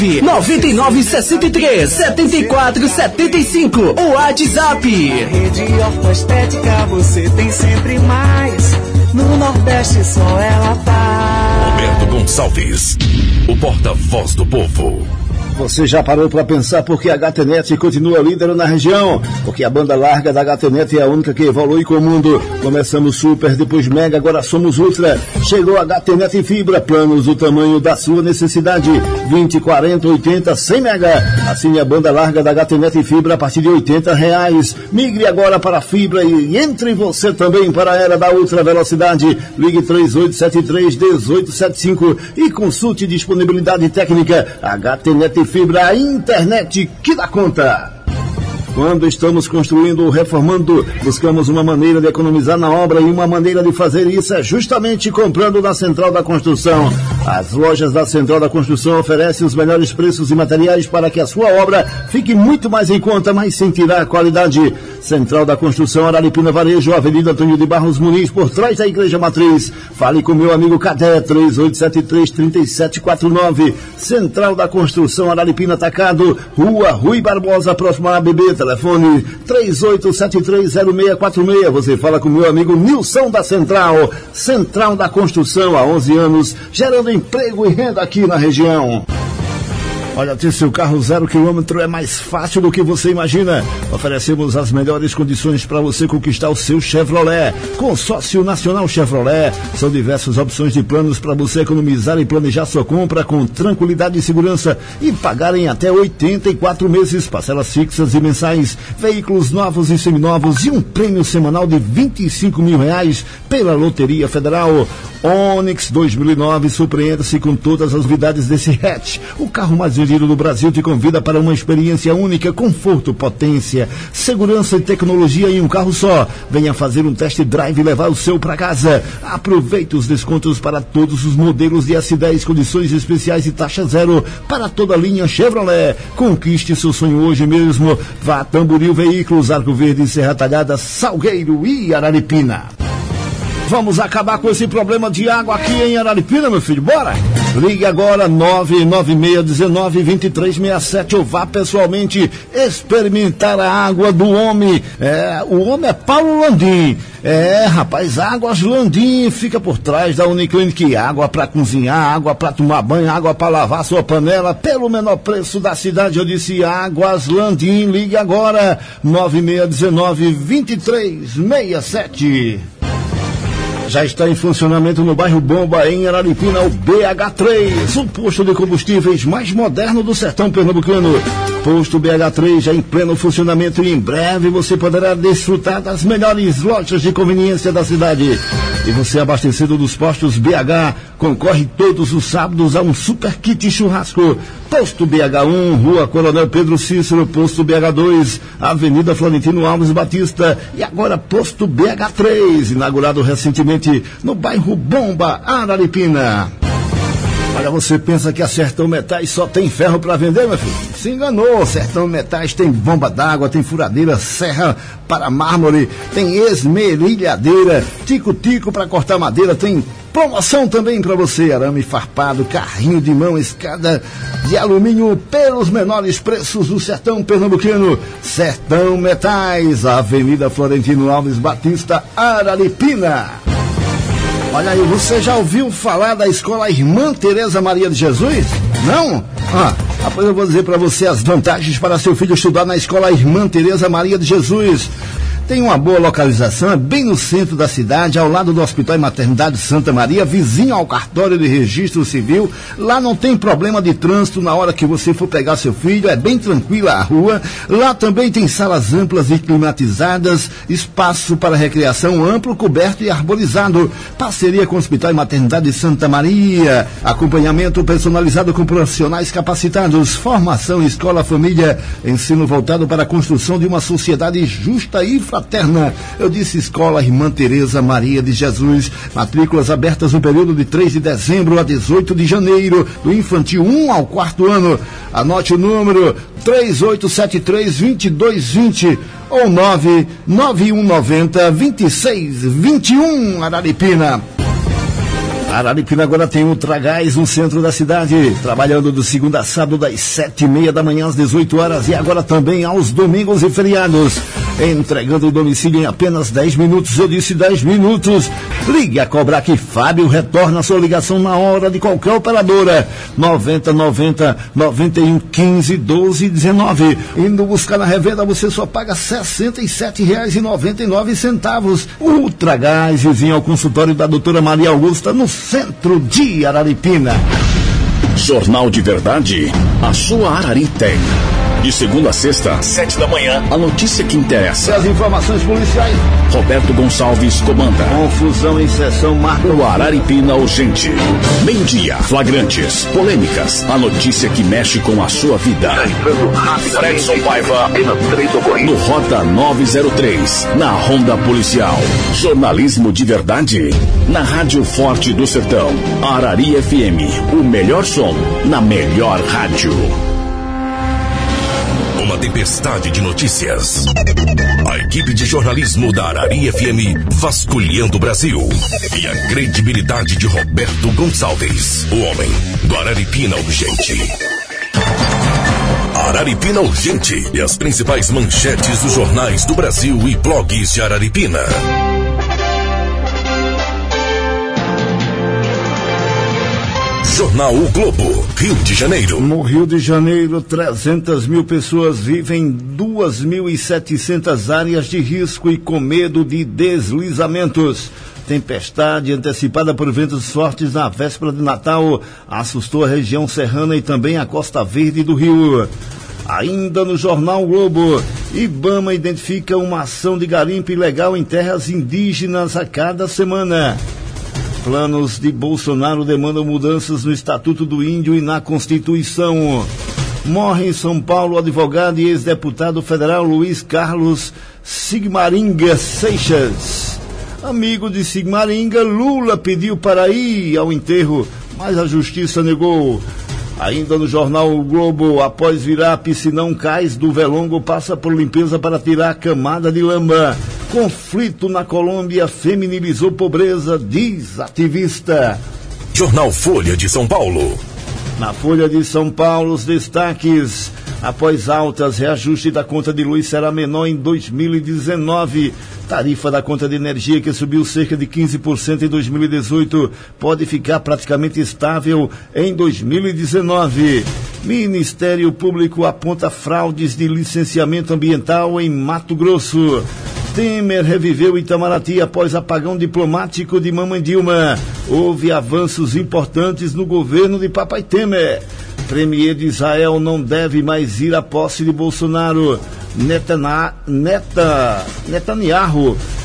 99963-7475. O WhatsApp. Rede Ortoestética você tem sempre mais. No Nordeste só ela faz. Roberto Gonçalves, o porta-voz do povo. Você já parou para pensar por que a HTNet continua líder na região? Porque a banda larga da HTNet é a única que evolui com o mundo. Começamos super, depois mega, agora somos ultra. Chegou a HTNet Fibra, planos do tamanho da sua necessidade. 20, 40, 80, 100 mega. Assine a banda larga da HTNet Fibra a partir de R$80. Migre agora para a fibra e entre você também para a era da ultra velocidade. Ligue 3873-1875 e consulte disponibilidade técnica. HTNet Fibra, a internet que dá conta. Quando estamos construindo ou reformando, buscamos uma maneira de economizar na obra, e uma maneira de fazer isso é justamente comprando na Central da Construção. As lojas da Central da Construção oferecem os melhores preços e materiais para que a sua obra fique muito mais em conta, mas sem tirar a qualidade. Central da Construção, Araripina Varejo, Avenida Antônio de Barros Muniz, por trás da Igreja Matriz. Fale com meu amigo Cadê, 3873-3749. Central da Construção, Araripina Atacado, Rua Rui Barbosa, próximo à ABB. Telefone 38730646. Você fala com meu amigo Nilson da Central. Central da Construção, há 11 anos, gerando emprego e renda aqui na região. Olha, ter seu carro 0 km é mais fácil do que você imagina. Oferecemos as melhores condições para você conquistar o seu Chevrolet. Consórcio Nacional Chevrolet. São diversas opções de planos para você economizar e planejar sua compra com tranquilidade e segurança e pagar em até 84 meses, parcelas fixas e mensais, veículos novos e seminovos e um prêmio semanal de R$25 mil pela Loteria Federal. Onix 2009, surpreenda-se com todas as novidades desse hatch. O carro mais vendido do Brasil te convida para uma experiência única, conforto, potência, segurança e tecnologia em um carro só. Venha fazer um test drive e levar o seu para casa. Aproveite os descontos para todos os modelos de S10, condições especiais e taxa zero para toda a linha Chevrolet. Conquiste seu sonho hoje mesmo. Vá a Tamboril Veículos, Arco Verde, Serra Talhada, Salgueiro e Araripina. Vamos acabar com esse problema de água aqui em Araripina, meu filho. Bora! Ligue agora 996192367 ou vá pessoalmente experimentar a água do homem. O homem é Paulo Landim. Rapaz, Águas Landim fica por trás da Uniclinic. Água para cozinhar, água para tomar banho, água para lavar sua panela pelo menor preço da cidade. Eu disse Águas Landim. Ligue agora 96192367. Já está em funcionamento no bairro Bomba, em Araripina, o BH3, o posto de combustíveis mais moderno do sertão pernambucano. Posto BH3 já em pleno funcionamento e em breve você poderá desfrutar das melhores lojas de conveniência da cidade. E você abastecido dos postos BH, concorre todos os sábados a um super kit churrasco. Posto BH1, Rua Coronel Pedro Cícero, Posto BH2, Avenida Florentino Alves Batista e agora Posto BH3, inaugurado recentemente no bairro Bomba, Araripina. Olha, você pensa que a Sertão Metais só tem ferro para vender, meu filho? Se enganou. Sertão Metais tem bomba d'água, tem furadeira, serra para mármore, tem esmerilhadeira, tico-tico para cortar madeira, tem promoção também para você, arame farpado, carrinho de mão, escada de alumínio pelos menores preços do sertão pernambucano. Sertão Metais, Avenida Florentino Alves Batista, Araripina. Olha aí, você já ouviu falar da escola Irmã Teresa Maria de Jesus? Não? Depois eu vou dizer para você as vantagens para seu filho estudar na escola Irmã Teresa Maria de Jesus. Tem uma boa localização, é bem no centro da cidade, ao lado do Hospital e Maternidade Santa Maria, vizinho ao cartório de registro civil. Lá não tem problema de trânsito na hora que você for pegar seu filho, é bem tranquila a rua. Lá também tem salas amplas e climatizadas, espaço para recreação amplo, coberto e arborizado. Parceria com o Hospital e Maternidade Santa Maria, acompanhamento personalizado com profissionais capacitados, formação escola-família, ensino voltado para a construção de uma sociedade justa e fraterna. Eu disse Escola Irmã Teresa Maria de Jesus. Matrículas abertas no período de 3 de dezembro a 18 de janeiro, do infantil 1 ao 4º ano. Anote o número 3873-2220 ou 99190-2621, Araripina. Araripina agora tem Ultragás no centro da cidade, trabalhando de segunda a sábado das 7h30 da manhã às 18 horas e agora também aos domingos e feriados, entregando o domicílio em apenas 10 minutos, eu disse 10 minutos. Ligue a cobrar que Fábio retorna a sua ligação na hora de qualquer operadora, 9090-9115-1219. Indo buscar na revenda você só paga R$ 67,99. Ultragás, vizinho ao consultório da doutora Maria Augusta, no centro de Araripina. Jornal de Verdade, a sua Arari tem. De segunda a sexta, 7 da manhã, a notícia que interessa. E as informações policiais. Roberto Gonçalves comanda. Confusão em sessão marca o Araripina Urgente. Meio-dia, flagrantes, polêmicas, a notícia que mexe com a sua vida. Fredson Paiva, no Rota 903, na Ronda Policial. Jornalismo de verdade, na Rádio Forte do Sertão. Arari FM, o melhor som, na melhor rádio. Uma tempestade de notícias. A equipe de jornalismo da Arari FM vasculhando o Brasil. E a credibilidade de Roberto Gonçalves, o homem do Araripina Urgente. Araripina Urgente e as principais manchetes dos jornais do Brasil e blogs de Araripina. Jornal O Globo, Rio de Janeiro. No Rio de Janeiro, 300 mil pessoas vivem em 2.700 áreas de risco e com medo de deslizamentos. Tempestade antecipada por ventos fortes na véspera de Natal assustou a região serrana e também a Costa Verde do Rio. Ainda no Jornal o Globo, Ibama identifica uma ação de garimpo ilegal em terras indígenas a cada semana. Planos de Bolsonaro demandam mudanças no Estatuto do Índio e na Constituição. Morre em São Paulo o advogado e ex-deputado federal Luiz Carlos Sigmaringa Seixas. Amigo de Sigmaringa, Lula pediu para ir ao enterro, mas a justiça negou. Ainda no Jornal O Globo, após virar piscinão, cais do Velongo passa por limpeza para tirar a camada de lama. Conflito na Colômbia feminilizou pobreza, diz ativista. Jornal Folha de São Paulo. Na Folha de São Paulo, os destaques. Após altas, reajuste da conta de luz será menor em 2019. Tarifa da conta de energia, que subiu cerca de 15% em 2018, pode ficar praticamente estável em 2019. Ministério Público aponta fraudes de licenciamento ambiental em Mato Grosso. Temer reviveu Itamaraty após apagão diplomático de Mamãe Dilma. Houve avanços importantes no governo de Papai Temer. Premier de Israel não deve mais ir à posse de Bolsonaro. Netanyahu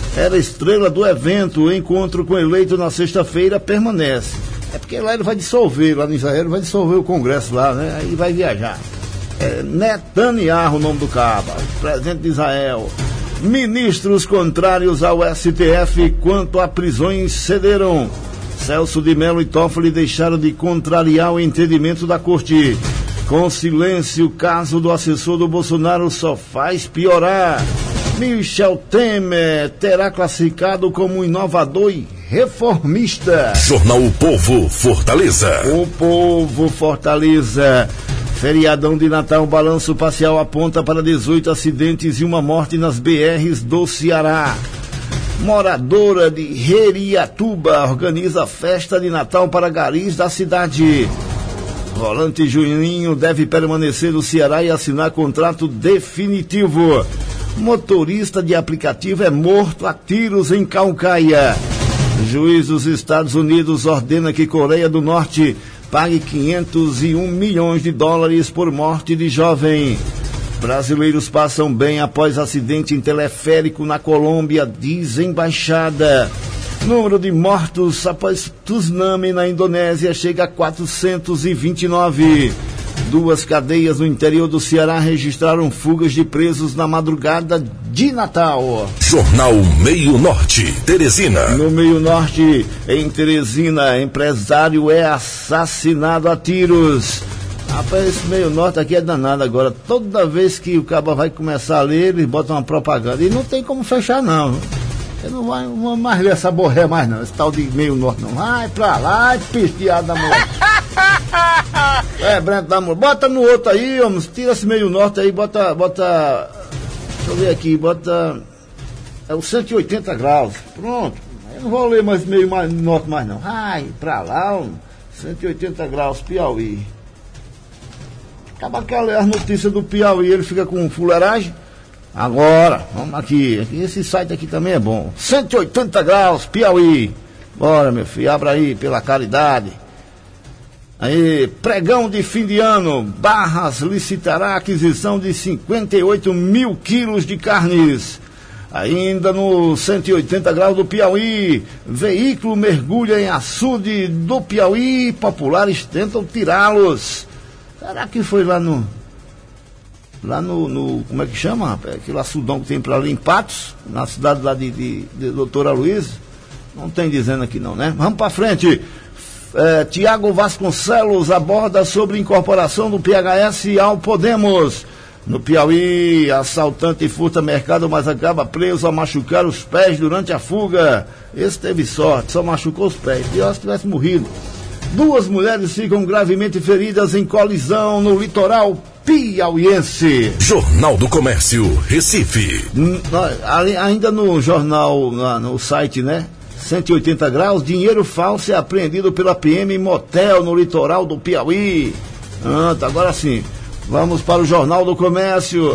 era estrela do evento. O encontro com o eleito na sexta-feira permanece. É porque lá ele vai dissolver, lá no Israel, ele vai dissolver o Congresso lá, né? Aí vai viajar. Netanyahu, o nome do cabo, presidente de Israel. Ministros contrários ao STF quanto a prisões cederam. Celso de Mello e Toffoli deixaram de contrariar o entendimento da corte. Com silêncio, o caso do assessor do Bolsonaro só faz piorar. Michel Temer terá classificado como inovador e reformista. Jornal O Povo Fortaleza. O Povo Fortaleza. Feriadão de Natal, balanço parcial aponta para 18 acidentes e uma morte nas BRs do Ceará. Moradora de Heriatuba organiza festa de Natal para garis da cidade. Volante Juninho deve permanecer no Ceará e assinar contrato definitivo. Motorista de aplicativo é morto a tiros em Caucaia. Juiz dos Estados Unidos ordena que Coreia do Norte pague 501 milhões de dólares por morte de jovem. Brasileiros passam bem após acidente em teleférico na Colômbia, diz embaixada. Número de mortos após tsunami na Indonésia chega a 429. Duas cadeias no interior do Ceará registraram fugas de presos na madrugada de Natal. Jornal Meio Norte, Teresina. No Meio Norte, em Teresina, empresário é assassinado a tiros. Rapaz, esse Meio Norte aqui é danado agora. Toda vez que o cabo vai começar a ler, eles botam uma propaganda. E não tem como fechar, não. Eu não vou mais ler essa borré mais, não. Esse tal de Meio Norte, não. Vai pra lá, pisteado da mulher. Brento da mulher. Bota no outro aí, homem. Tira esse Meio Norte aí, bota. Deixa eu ver aqui, bota. É o 180 graus. Pronto. Eu não vou ler mais Meio Norte mais, não. Ai, pra lá, homem. 180 graus, Piauí. Acaba que as notícias do Piauí, ele fica com fuleiragem. Agora, vamos aqui. Esse site aqui também é bom. 180 graus, Piauí. Bora, meu filho, abra aí pela caridade. Aí, pregão de fim de ano. Barras licitará a aquisição de 58 mil quilos de carnes. Ainda no 180 graus do Piauí, veículo mergulha em açude do Piauí. Populares tentam tirá-los. Será que foi lá no como é que chama, rapaz? Aquele açudão que tem para ali em Patos, na cidade lá de Doutora Luiz. Não tem dizendo aqui não, né? Vamos para frente. Tiago Vasconcelos aborda sobre incorporação do PHS ao Podemos. No Piauí, assaltante furta mercado, mas acaba preso a machucar os pés durante a fuga. Esse teve sorte, só machucou os pés. Pior se tivesse morrido. Duas mulheres ficam gravemente feridas em colisão no litoral piauiense. Jornal do Comércio, Recife. Ainda no jornal, no site, né? 180 graus, dinheiro falso é apreendido pela PM em motel no litoral do Piauí. Agora sim, vamos para o Jornal do Comércio.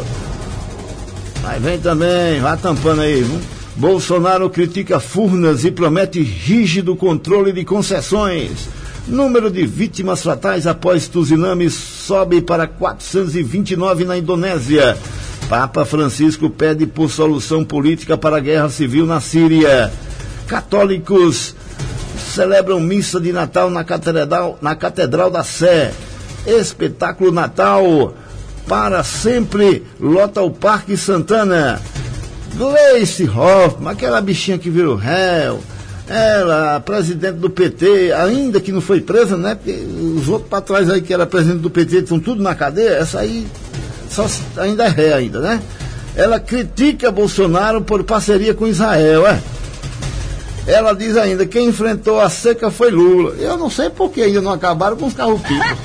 Aí vem também, vai tampando aí, viu? Bolsonaro critica Furnas e promete rígido controle de concessões. Número de vítimas fatais após tsunami sobe para 429 na Indonésia. Papa Francisco pede por solução política para a guerra civil na Síria. Católicos celebram missa de Natal na Catedral da Sé. Espetáculo Natal para sempre lota o Parque Santana. Gleice Hoffmann, aquela bichinha que virou réu. Ela, presidente do PT, ainda que não foi presa, né? Porque os outros para trás aí que era presidente do PT estão tudo na cadeia, essa aí só ainda é ré ainda, né? Ela critica Bolsonaro por parceria com Israel, Ela diz ainda que quem enfrentou a seca foi Lula. Eu não sei por que ainda não acabaram com os carro-pipa.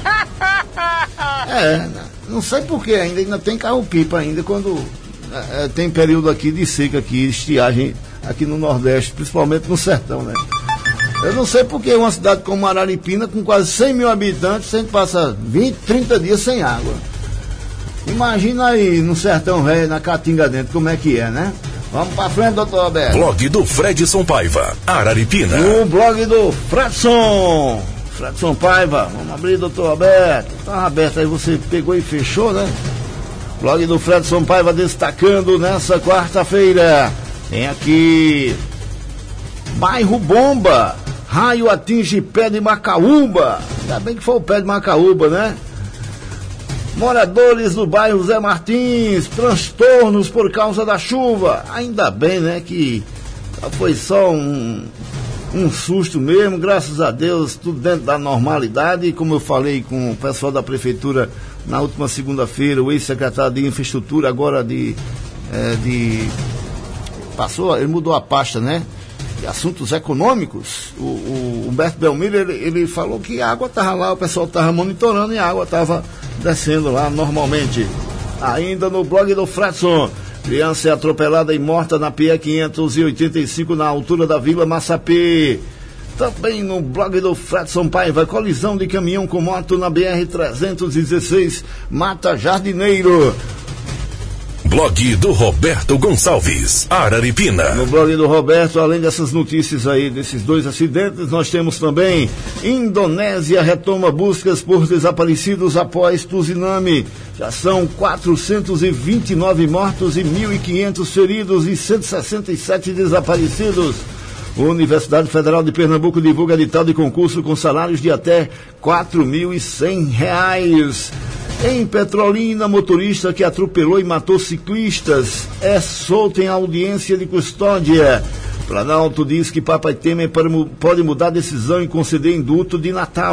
Não sei por que ainda tem carro-pipa ainda quando tem período aqui de seca, aqui, estiagem aqui no Nordeste, principalmente no sertão, né? Eu não sei porque uma cidade como Araripina, com quase 100 mil habitantes, a gente passa 20, 30 dias sem água. Imagina aí no sertão velho, na Caatinga dentro, como é que é, né? Vamos pra frente, doutor Alberto. Blog do Fredson Paiva, Araripina. O blog do Fredson Paiva. Vamos abrir, doutor Alberto. Tá aberto aí, você pegou e fechou, né? Blog do Fredson Paiva destacando nessa quarta-feira. Tem aqui, bairro Bomba, raio atinge pé de Macaúba. Ainda bem que foi o pé de Macaúba, né? Moradores do bairro Zé Martins, transtornos por causa da chuva. Ainda bem, né, que foi só um susto mesmo, graças a Deus, tudo dentro da normalidade. E como eu falei com o pessoal da prefeitura na última segunda-feira, o ex-secretário de infraestrutura agora ele mudou a pasta, né? De assuntos econômicos. O Humberto Belmiro, ele falou que a água estava lá, o pessoal estava monitorando e a água estava descendo lá normalmente. Ainda no blog do Fredson, criança é atropelada e morta na PE 585 na altura da Vila Massapê. Também no blog do Fredson Paiva, colisão de caminhão com moto na BR-316, mata jardineiro. Blog do Roberto Gonçalves, Araripina. No blog do Roberto, além dessas notícias aí, desses 2 acidentes, nós temos também: Indonésia retoma buscas por desaparecidos após tsunami. Já são 429 mortos e 1.500 feridos e 167 desaparecidos. A Universidade Federal de Pernambuco divulga edital de concurso com salários de até R$ 4.100. Em Petrolina, motorista que atropelou e matou ciclistas é solto em audiência de custódia. Planalto diz que Papai Temer pode mudar a decisão e conceder indulto de Natal.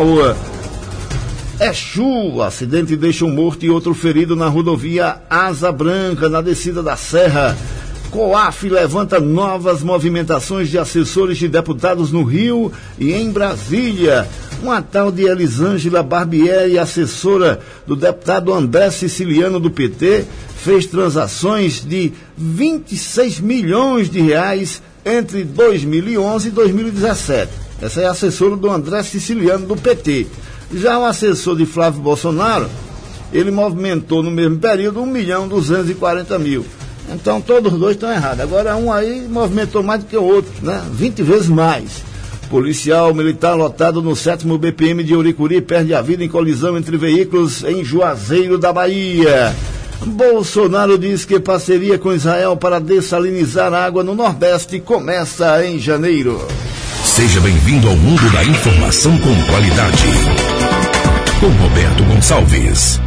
Exu, acidente deixa um morto e outro ferido na rodovia Asa Branca, na descida da Serra. COAF levanta novas movimentações de assessores de deputados no Rio e em Brasília. Uma tal de Elisângela Barbieri, assessora do deputado André Siciliano do PT, fez transações de 26 milhões de reais entre 2011 e 2017. Essa é a assessora do André Siciliano do PT. Já o assessor de Flávio Bolsonaro, ele movimentou no mesmo período 1.240.000. Então todos os dois estão errados. Agora um aí movimentou mais do que o outro, né? 20 vezes mais. Policial militar lotado no 7º BPM de Uricuri perde a vida em colisão entre veículos em Juazeiro da Bahia. Bolsonaro diz que parceria com Israel para dessalinizar água no Nordeste começa em janeiro. Seja bem-vindo ao mundo da informação com qualidade. Com Roberto Gonçalves.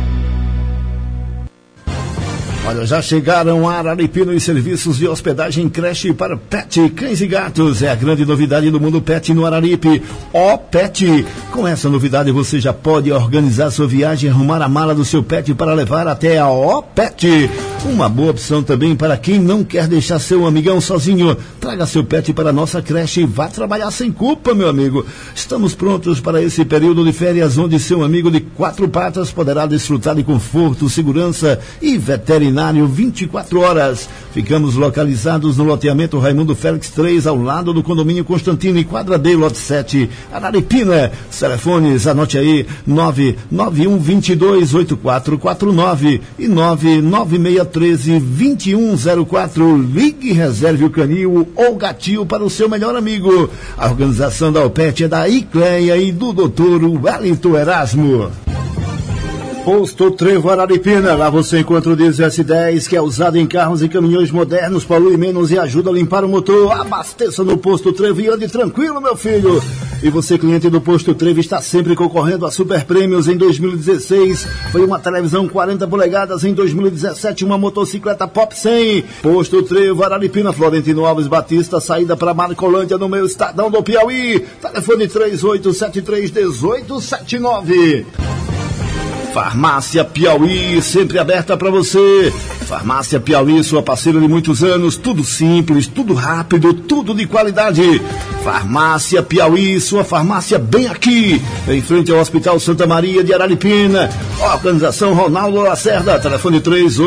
Olha, já chegaram a Araripina os serviços de hospedagem creche para pet, cães e gatos. É a grande novidade do mundo pet no Araripe. Ó Pet. Com essa novidade você já pode organizar sua viagem e arrumar a mala do seu pet para levar até a Ó Pet. Uma boa opção também para quem não quer deixar seu amigão sozinho. Traga seu pet para a nossa creche e vá trabalhar sem culpa, meu amigo. Estamos prontos para esse período de férias onde seu amigo de 4 patas poderá desfrutar de conforto, segurança e veterinário 24 horas. Ficamos localizados no loteamento Raimundo Félix 3, ao lado do condomínio Constantino e quadra D, lote 7, Araripina. Telefones, anote aí, 991228449 e 996132104. Ligue e reserve o canil ou gatil para o seu melhor amigo. A organização da OPET é da Icleia e do Dr. Wellington Erasmo. Posto Trevo Araripina, lá você encontra o diesel S10, que é usado em carros e caminhões modernos, polui menos e ajuda a limpar o motor. Abasteça no Posto Trevo e ande tranquilo, meu filho. E você, cliente do Posto Trevo, está sempre concorrendo a super prêmios. Em 2016 foi uma televisão 40 polegadas, em 2017 uma motocicleta Pop 100. Posto Trevo Araripina, Florentino Alves Batista, saída para Marcolândia, no meu Estadão do Piauí. Telefone 3873-1879. Farmácia Piauí, sempre aberta para você. Farmácia Piauí, sua parceira de muitos anos. Tudo simples, tudo rápido, tudo de qualidade. Farmácia Piauí, sua farmácia bem aqui, em frente ao Hospital Santa Maria de Araripina. Organização Ronaldo Lacerda, telefone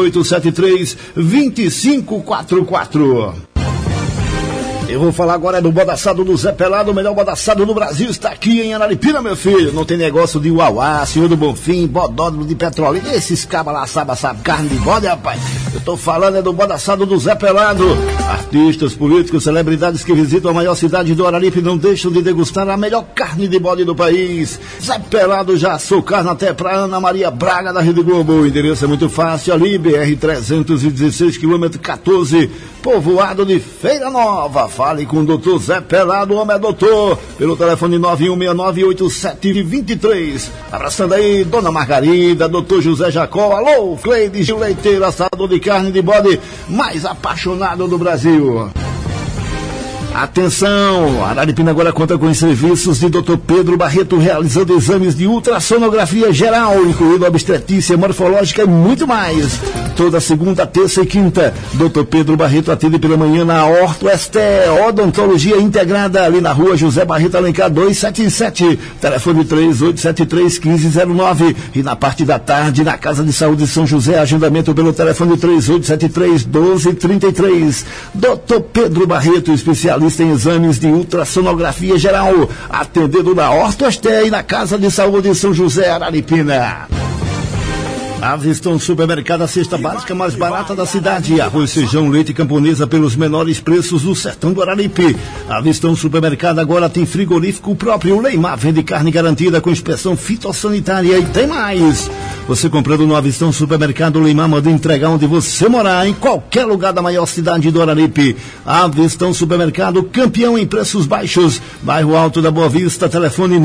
3873-2544. Eu vou falar agora do bodaçado do Zé Pelado, o melhor bodaçado do Brasil está aqui em Araripina, meu filho. Não tem negócio de uauá, Senhor do Bonfim, bodódromo de Petrolina. Esses cabas lá sabem carne de bode, rapaz. Eu tô falando é do bodaçado do Zé Pelado. Artistas, políticos, celebridades que visitam a maior cidade do Araripe não deixam de degustar a melhor carne de bode do país. Zé Pelado já assou carne até para Ana Maria Braga da Rede Globo. O endereço é muito fácil, ali, BR-316, quilômetro 14, povoado de Feira Nova. Fale com o doutor Zé Pelado, o homem é doutor, pelo telefone 9169-8723. Abraçando aí, dona Margarida, doutor José Jacó, alô, Cleides, o leiteiro, assador de carne de bode mais apaixonado do Brasil. Atenção, a Araripina agora conta com os serviços de Dr. Pedro Barreto, realizando exames de ultrassonografia geral, incluindo obstetrícia, morfológica e muito mais. Toda segunda, terça e quinta, Dr. Pedro Barreto atende pela manhã na Orto Esté, odontologia integrada, ali na rua José Barreto Alencar 277, telefone 3873-1509. E na parte da tarde, na Casa de Saúde de São José, agendamento pelo telefone 3873-1233. Dr. Pedro Barreto, especialista em exames de ultrassonografia geral, atendendo na Orto Esté e na Casa de Saúde de São José, Araripina. Avistão Supermercado, a cesta básica mais barata da cidade. Arroz, feijão, leite camponesa pelos menores preços do sertão do Araripe. Avistão Supermercado agora tem frigorífico próprio. Leimar vende carne garantida com inspeção fitossanitária e tem mais. Você comprando no Avistão Supermercado, Leimar manda entregar onde você morar, em qualquer lugar da maior cidade do Araripe. Avistão Supermercado, campeão em preços baixos. Bairro Alto da Boa Vista, telefone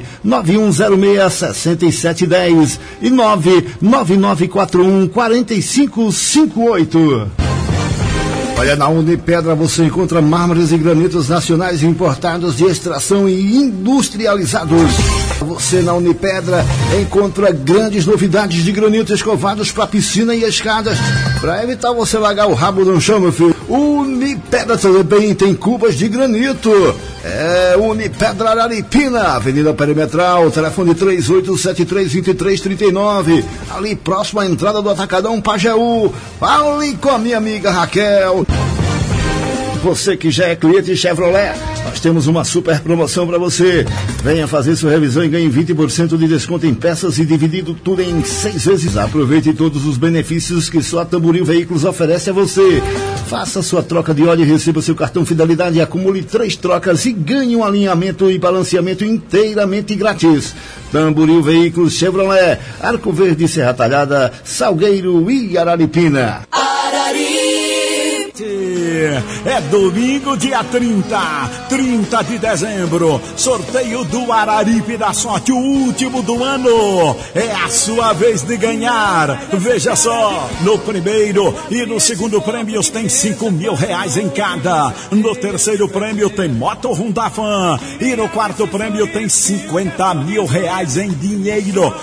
99106-6710 e 99941-4558. Olha, na Unipedra você encontra mármores e granitos nacionais importados de extração e industrializados. Você na Unipedra encontra grandes novidades de granitos escovados para piscina e escadas, para evitar você largar o rabo no chão, meu filho. Unipedra também tem cubas de granito. É Unipedra Araripina, Avenida Perimetral, telefone 3873-2339, ali próximo à entrada do Atacadão Pajeú. Fale com a minha amiga Raquel. Você que já é cliente Chevrolet, nós temos uma super promoção para você. Venha fazer sua revisão e ganhe 20% de desconto em peças e dividido tudo em 6 vezes. Aproveite todos os benefícios que só a Tamboril Veículos oferece a você. Faça sua troca de óleo e receba seu cartão Fidelidade, acumule 3 trocas e ganhe um alinhamento e balanceamento inteiramente grátis. Tamboril Veículos Chevrolet, Arco Verde, Serra Talhada, Salgueiro e Araripina. É domingo, dia 30 de dezembro, sorteio do Araripe da Sorte, o último do ano. É a sua vez de ganhar. Veja só, no primeiro e no segundo prêmios tem R$5.000 em cada. No terceiro prêmio tem moto Honda Fan. E no quarto prêmio tem R$50.000 em dinheiro.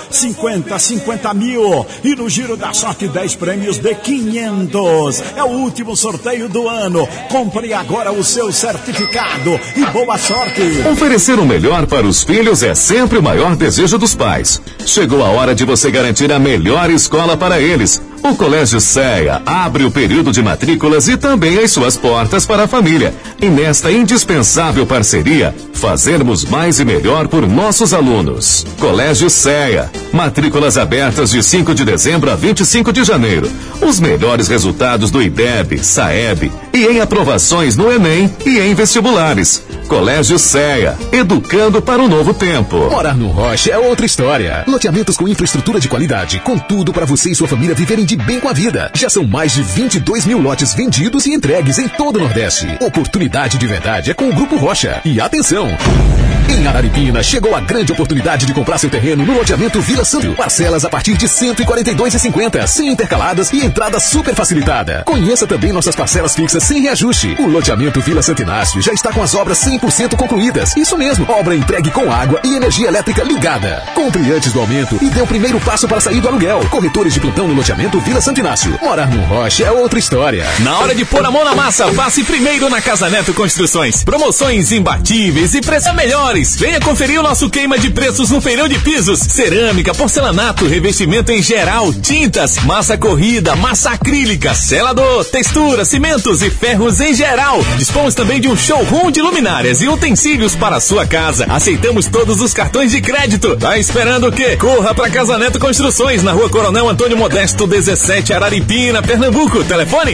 50 mil. E no giro da sorte 10 prêmios de 500. É o último sorteio do ano. Compre agora o seu certificado e boa sorte. Oferecer o melhor para os filhos é sempre o maior desejo dos pais. Chegou a hora de você garantir a melhor escola para eles. O Colégio CEA abre o período de matrículas e também as suas portas para a família. E nesta indispensável parceria, fazermos mais e melhor por nossos alunos. Colégio CEA. Matrículas abertas de 5 de dezembro a 25 de janeiro. Os melhores resultados do IDEB, SAEB e em aprovações no Enem e em vestibulares. Colégio CEA. Educando para o novo tempo. Morar no Rocha é outra história. Loteamentos com infraestrutura de qualidade, com tudo para você e sua família viverem de bem com a vida. Já são mais de 22 mil lotes vendidos e entregues em todo o Nordeste. Oportunidade de verdade é com o Grupo Rocha. E atenção! Em Araripina, chegou a grande oportunidade de comprar seu terreno no loteamento Vila Santo. Parcelas a partir de R$ 142,50, sem intercaladas e entrada super facilitada. Conheça também nossas parcelas fixas sem reajuste. O loteamento Vila Santo Inácio já está com as obras 100% concluídas. Isso mesmo, obra entregue com água e energia elétrica ligada. Compre antes do aumento e dê o primeiro passo para sair do aluguel. Corretores de plantão no loteamento Vila Santo Inácio. Morar no Rocha é outra história. Na hora de pôr a mão na massa, passe primeiro na Casa Neto Construções. Promoções imbatíveis e preços melhores. Venha conferir o nosso queima de preços no feirão de pisos. Cerâmica, porcelanato, revestimento em geral, tintas, massa corrida, massa acrílica, selador, textura, cimentos e ferros em geral. Dispomos também de um showroom de luminárias e utensílios para a sua casa. Aceitamos todos os cartões de crédito. Tá esperando o quê? Corra para Casa Neto Construções, na Rua Coronel Antônio Modesto 19. 17 Araripina, Pernambuco. Telefone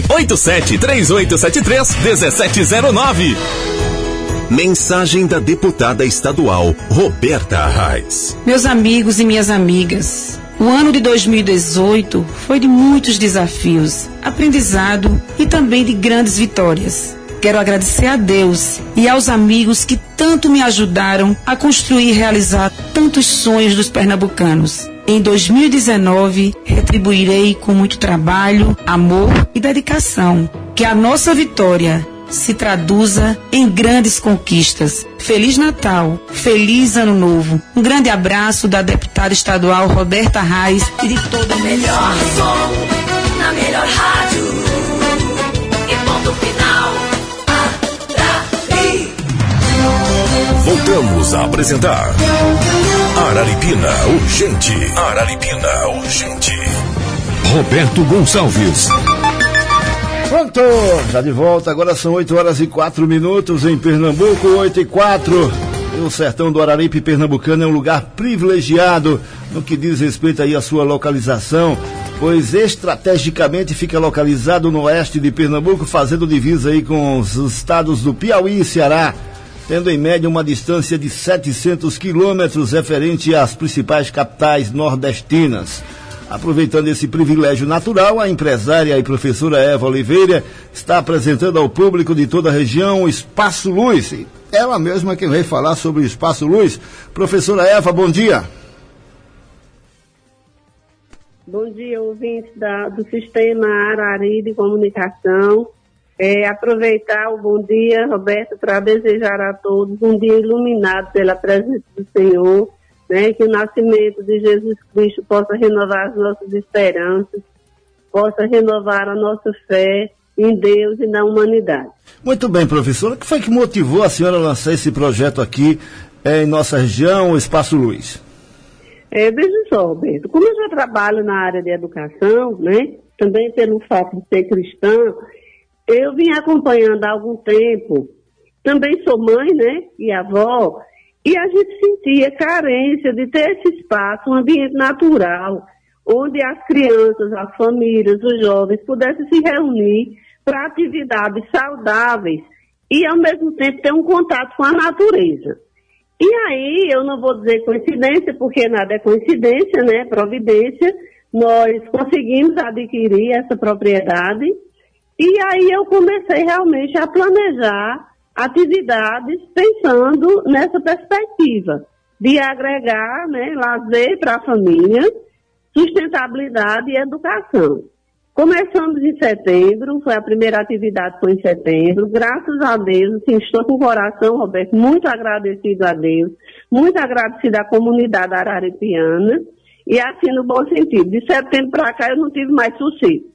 87-3873-1709. Mensagem da deputada estadual Roberta Arraes. Meus amigos e minhas amigas, o ano de 2018 foi de muitos desafios, aprendizado e também de grandes vitórias. Quero agradecer a Deus e aos amigos que tanto me ajudaram a construir e realizar tantos sonhos dos pernambucanos. Em 2019, retribuirei com muito trabalho, amor e dedicação. Que a nossa vitória se traduza em grandes conquistas. Feliz Natal, feliz Ano Novo. Um grande abraço da deputada estadual Roberta Arraes e de todo o melhor som, na melhor rádio. E ponto final. Voltamos a apresentar Araripina Urgente. Araripina Urgente. Roberto Gonçalves. Pronto, já de volta, agora são 8h04 em Pernambuco, 8h04. O sertão do Araripe pernambucano é um lugar privilegiado no que diz respeito aí à sua localização, pois estrategicamente fica localizado no oeste de Pernambuco, fazendo divisa aí com os estados do Piauí e Ceará, tendo em média uma distância de 700 quilômetros referente às principais capitais nordestinas. Aproveitando esse privilégio natural, a empresária e professora Eva Oliveira está apresentando ao público de toda a região o Espaço Luz. Ela mesma que vai falar sobre o Espaço Luz. Professora Eva, bom dia. Bom dia, ouvintes do Sistema Arari de Comunicação. Aproveitar o bom dia, Roberto, para desejar a todos um dia iluminado pela presença do Senhor, né? Que o nascimento de Jesus Cristo possa renovar as nossas esperanças, possa renovar a nossa fé em Deus e na humanidade. Muito bem, professora. O que foi que motivou a senhora a lançar esse projeto aqui em nossa região, o Espaço Luz? Veja só, Roberto, como eu já trabalho na área de educação, né? Também pelo fato de ser cristã, eu vim acompanhando há algum tempo, também sou mãe, né, e avó, e a gente sentia carência de ter esse espaço, um ambiente natural, onde as crianças, as famílias, os jovens pudessem se reunir para atividades saudáveis e, ao mesmo tempo, ter um contato com a natureza. E aí, eu não vou dizer coincidência, porque nada é coincidência, né, providência, nós conseguimos adquirir essa propriedade. E aí eu comecei realmente a planejar atividades pensando nessa perspectiva de agregar, né, lazer para a família, sustentabilidade e educação. Começamos em setembro, foi a primeira atividade foi em setembro, graças a Deus, assim, estou com o coração, Roberto, muito agradecido a Deus, muito agradecido à comunidade araripiana, e assim no bom sentido, de setembro para cá eu não tive mais sossego.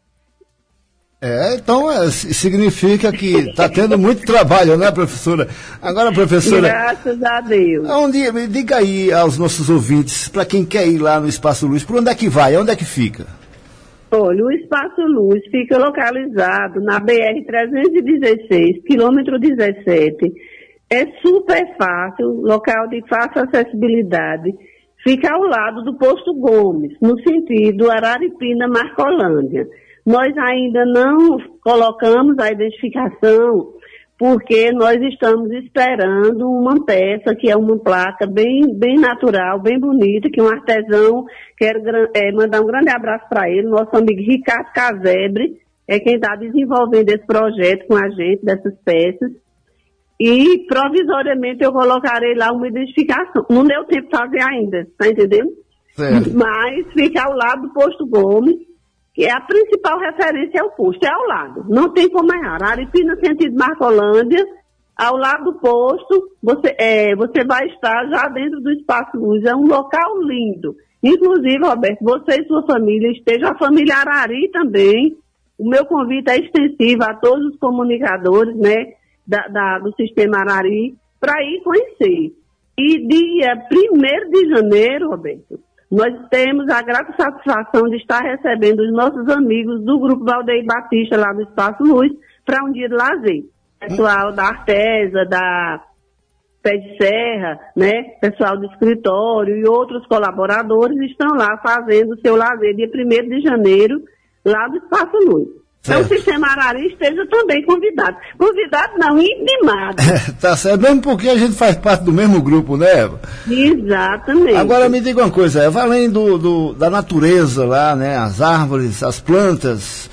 Então significa que está tendo muito trabalho, né, professora? Agora, professora... Graças a Deus. Me diga aí aos nossos ouvintes, para quem quer ir lá no Espaço Luz, por onde é que vai? Onde é que fica? Olha, o Espaço Luz fica localizado na BR-316, quilômetro 17. É super fácil, local de fácil acessibilidade. Fica ao lado do Posto Gomes, no sentido Araripina-Marcolândia. Nós ainda não colocamos a identificação porque nós estamos esperando uma peça que é uma placa bem natural, bem bonita, que um artesão, quero mandar um grande abraço para ele, nosso amigo Ricardo Casebre, é quem está desenvolvendo esse projeto com a gente, dessas peças. E provisoriamente eu colocarei lá uma identificação. Não deu tempo de fazer ainda, tá entendendo? Certo. Mas fica ao lado do Posto Gomes, que é a principal referência ao posto, é ao lado, não tem como errar. Araripina, sentido Marcolândia, ao lado do posto, você vai estar já dentro do Espaço Luz, é um local lindo. Inclusive, Roberto, você e sua família, esteja a família Arari também, o meu convite é extensivo a todos os comunicadores, né, do Sistema Arari, para ir conhecer. E dia 1º de janeiro, Roberto, nós temos a grata satisfação de estar recebendo os nossos amigos do Grupo Valdeir Batista, lá no Espaço Luz, para um dia de lazer. Pessoal da Artesa, da pé de serra, né? Pessoal do escritório e outros colaboradores estão lá fazendo o seu lazer dia 1º de janeiro, lá do Espaço Luz. Então, o Sistema Arari esteja também convidado. Convidado não, intimado. Tá certo, mesmo porque a gente faz parte do mesmo grupo, né, Eva? Exatamente. Agora me diga uma coisa, Eva, além da natureza lá, né, as árvores, as plantas,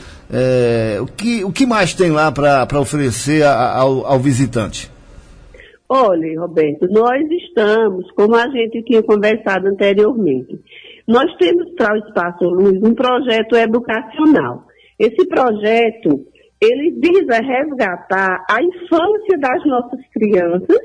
o que mais tem lá para oferecer ao visitante? Olha, Roberto, nós estamos, como a gente tinha conversado anteriormente, nós temos para o Espaço Luz um projeto educacional. Esse projeto, ele visa resgatar a infância das nossas crianças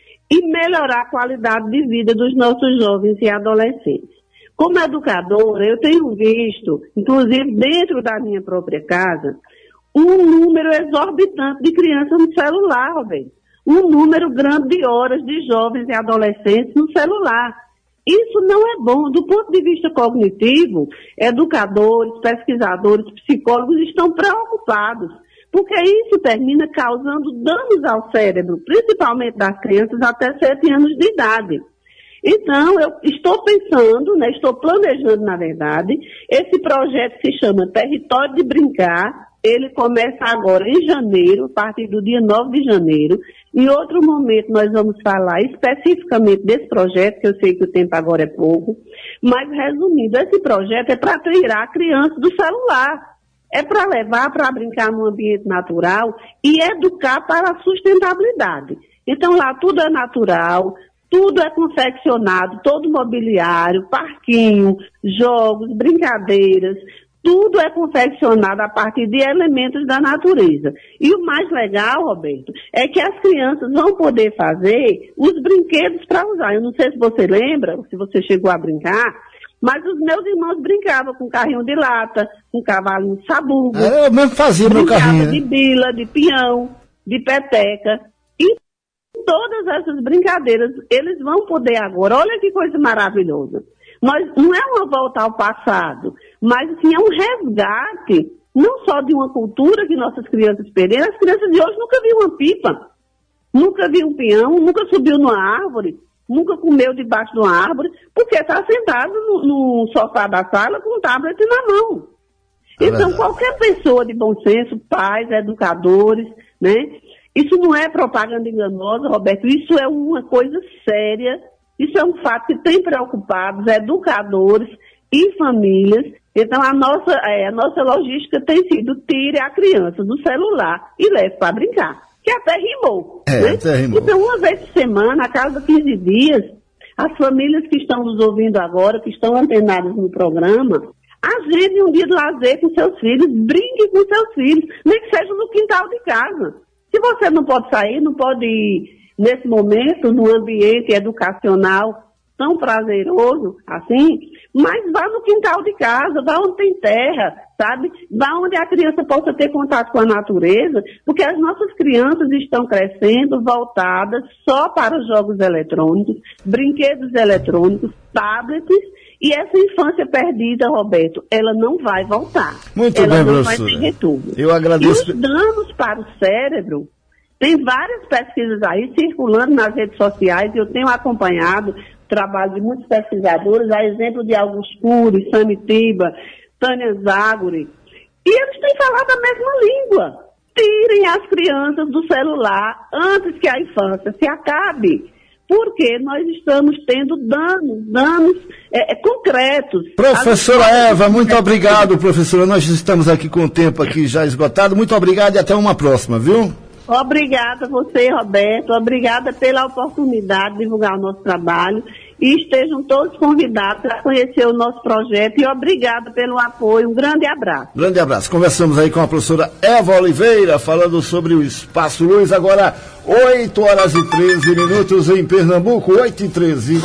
e melhorar a qualidade de vida dos nossos jovens e adolescentes. Como educadora, eu tenho visto, inclusive dentro da minha própria casa, um número exorbitante de crianças no celular, Roberto. Um número grande de horas de jovens e adolescentes no celular. Isso não é bom. Do ponto de vista cognitivo, educadores, pesquisadores, psicólogos estão preocupados, porque isso termina causando danos ao cérebro, principalmente das crianças até 7 anos de idade. Então, eu estou pensando, né, estou planejando, na verdade, esse projeto se chama Território de Brincar. Ele começa agora em janeiro, a partir do dia 9 de janeiro. Em outro momento nós vamos falar especificamente desse projeto, que eu sei que o tempo agora é pouco. Mas, resumindo, esse projeto é para tirar a criança do celular. É para levar para brincar num ambiente natural e educar para a sustentabilidade. Então lá tudo é natural, tudo é confeccionado, todo mobiliário, parquinho, jogos, brincadeiras. Tudo é confeccionado a partir de elementos da natureza. E o mais legal, Roberto, é que as crianças vão poder fazer os brinquedos para usar. Eu não sei se você lembra, se você chegou a brincar, mas os meus irmãos brincavam com carrinho de lata, com cavalinho de sabugo. Eu mesmo fazia meu carrinho. De bila, de peão, de peteca. E todas essas brincadeiras, eles vão poder agora. Olha que coisa maravilhosa. Não é uma volta ao passado, mas sim é um resgate, não só de uma cultura que nossas crianças perderam. As crianças de hoje nunca viram uma pipa, nunca viram um peão, nunca subiu numa árvore, nunca comeu debaixo de uma árvore, porque está sentado no sofá da sala com um tablet na mão. Então, qualquer pessoa de bom senso, pais, educadores, né? Isso não é propaganda enganosa, Roberto, isso é uma coisa séria. Isso é um fato que tem preocupado os educadores e famílias. Então, a nossa logística tem sido tire a criança do celular e leve para brincar, que até rimou. Né? Até rimou. Então, uma vez por semana, a cada 15 dias, as famílias que estão nos ouvindo agora, que estão antenadas no programa, agende um dia de lazer com seus filhos, brinque com seus filhos, nem que seja no quintal de casa. Se você não pode sair, não pode ir nesse momento, num ambiente educacional tão prazeroso assim, mas vá no quintal de casa, vá onde tem terra, sabe? Vá onde a criança possa ter contato com a natureza, porque as nossas crianças estão crescendo voltadas só para os jogos eletrônicos, brinquedos eletrônicos, tablets, e essa infância perdida, Roberto, ela não vai voltar. Muito ela bem, não professora. vai ter retorno. Eu agradeço. E os danos para o cérebro, tem várias pesquisas aí circulando nas redes sociais, eu tenho acompanhado o trabalho de muitos pesquisadores, a exemplo de Augusto Cury, Samitiba, Tânia Zaguri, e eles têm falado a mesma língua. Tirem as crianças do celular antes que a infância se acabe, porque nós estamos tendo danos concretos. Professora Eva, muito obrigado, professora. Nós estamos aqui com o tempo aqui já esgotado. Muito obrigado e até uma próxima, viu? Obrigada a você, Roberto. Obrigada pela oportunidade de divulgar o nosso trabalho. E estejam todos convidados a conhecer o nosso projeto. E obrigada pelo apoio. Um grande abraço. Grande abraço. Conversamos aí com a professora Eva Oliveira, falando sobre o Espaço Luz. Agora, 8h13 em Pernambuco, 8h13.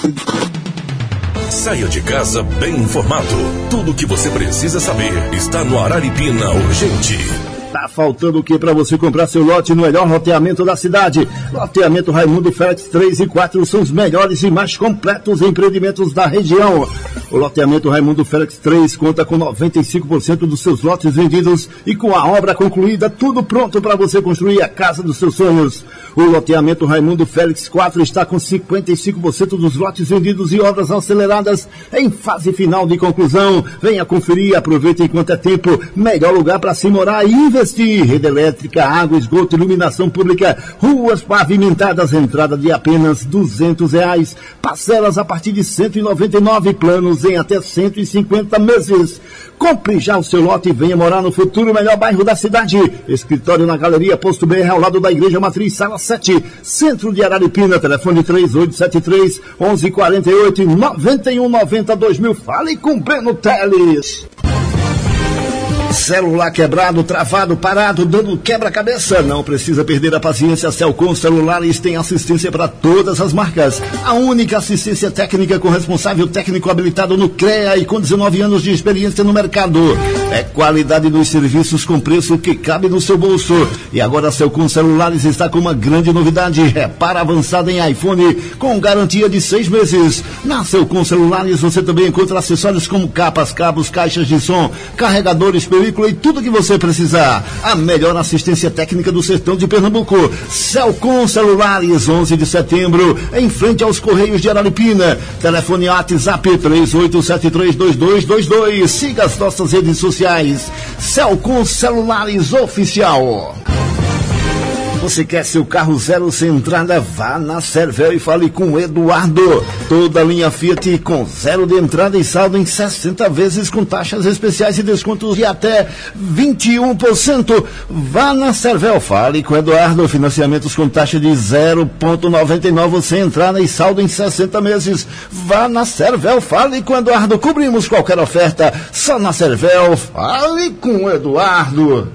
Saia de casa bem informado. Tudo o que você precisa saber está no Araripina Urgente. Tá faltando o que para você comprar seu lote no melhor loteamento da cidade? Loteamento Raimundo Félix 3 e 4 são os melhores e mais completos empreendimentos da região. O loteamento Raimundo Félix 3 conta com 95% dos seus lotes vendidos e com a obra concluída, tudo pronto para você construir a casa dos seus sonhos. O loteamento Raimundo Félix 4 está com 55% dos lotes vendidos e obras aceleradas em fase final de conclusão. Venha conferir, aproveite enquanto é tempo. Melhor lugar para se morar e investir. Rede elétrica, água, esgoto, iluminação pública, ruas pavimentadas, entrada de apenas R$200. Parcelas a partir de 199, planos em até 150 meses. Compre já o seu lote e venha morar no futuro melhor bairro da cidade. Escritório na Galeria Posto BR, ao lado da Igreja Matriz, Sala 7, Centro de Araripina. Telefone 3873-1148 e 9190-2000. Fale com Breno Teles. Celular quebrado, travado, parado, dando quebra-cabeça? Não precisa perder a paciência. Celcom Celulares tem assistência para todas as marcas. A única assistência técnica com responsável técnico habilitado no CREA e com 19 anos de experiência no mercado. É qualidade dos serviços com preço que cabe no seu bolso. E agora a Celcom Celulares está com uma grande novidade. Repara avançada em iPhone com garantia de 6 meses. Na Celcom Celulares você também encontra acessórios como capas, cabos, caixas de som, carregadores, película e tudo que você precisar. A melhor assistência técnica do sertão de Pernambuco. Celcom Celulares, 11 de setembro, em frente aos Correios de Araripina. Telefone WhatsApp 38732222. Siga as nossas redes sociais. Celcom Celulares Oficial. Você quer seu carro zero sem entrada? Vá na Cervel e fale com o Eduardo. Toda a linha Fiat com zero de entrada e saldo em 60 vezes com taxas especiais e descontos de até 21%. Vá na Cervel, fale com o Eduardo. Financiamentos com taxa de 0,99 sem entrada e saldo em 60 meses. Vá na Cervel, fale com o Eduardo. Cobrimos qualquer oferta. Só na Cervel, fale com o Eduardo.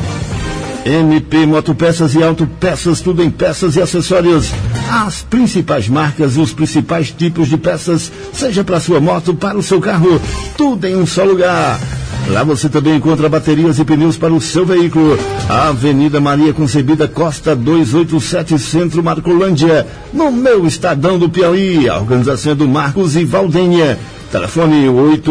MP Motopeças e Autopeças, tudo em peças e acessórios. As principais marcas e os principais tipos de peças, seja para sua moto, para o seu carro, tudo em um só lugar. Lá você também encontra baterias e pneus para o seu veículo. A Avenida Maria Concebida Costa 287, Centro Marcolândia, no meu Estadão do Piauí. A organização é do Marcos e Valdênia. Telefone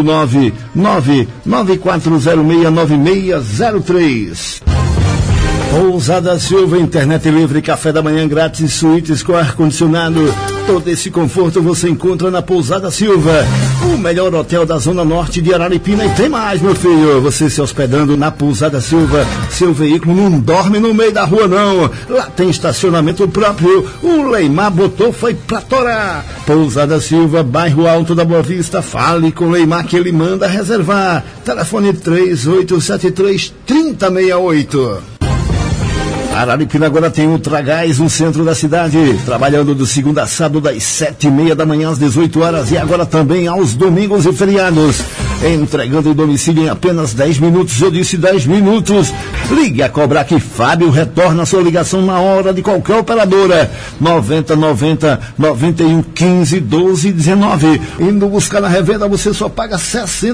899-9406-9603. Pousada Silva, internet livre, café da manhã grátis, suítes com ar-condicionado. Todo esse conforto você encontra na Pousada Silva, o melhor hotel da Zona Norte de Araripina. E tem mais, meu filho, você se hospedando na Pousada Silva, seu veículo não dorme no meio da rua, não. Lá tem estacionamento próprio, o Leimar botou foi pra torar. Pousada Silva, bairro Alto da Boa Vista. Fale com o Leimar que ele manda reservar. Telefone 3873-3068. Araripina agora tem Ultragás no centro da cidade, trabalhando de segunda a sábado das 7h30 da manhã às 18 horas e agora também aos domingos e feriados, entregando o domicílio em apenas 10 minutos, eu disse 10 minutos. Ligue a cobrar que Fábio retorna a sua ligação na hora de qualquer operadora. 9090-9115-1219. Indo buscar na revenda você só paga R$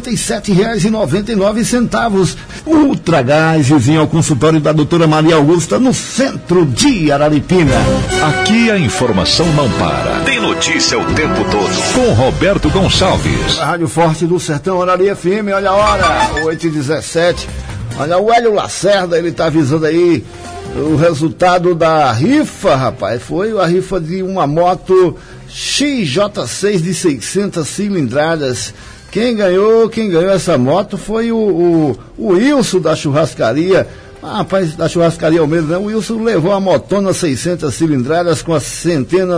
67,99. Ultragás, vizinho ao consultório da doutora Maria Augusta, no centro de Araripina. Aqui a informação não para. Tem notícia o tempo todo. Com Roberto Gonçalves. A Rádio Forte do Sertão, Araria FM, olha a hora, 8h17. Olha, o Hélio Lacerda, ele tá avisando aí o resultado da rifa, rapaz. Foi a rifa de uma moto XJ6 de 600 cilindradas. Quem ganhou essa moto foi o Wilson da churrascaria. Rapaz, da churrascaria ao mesmo, né? O Wilson levou a motona 600 cilindradas com a centena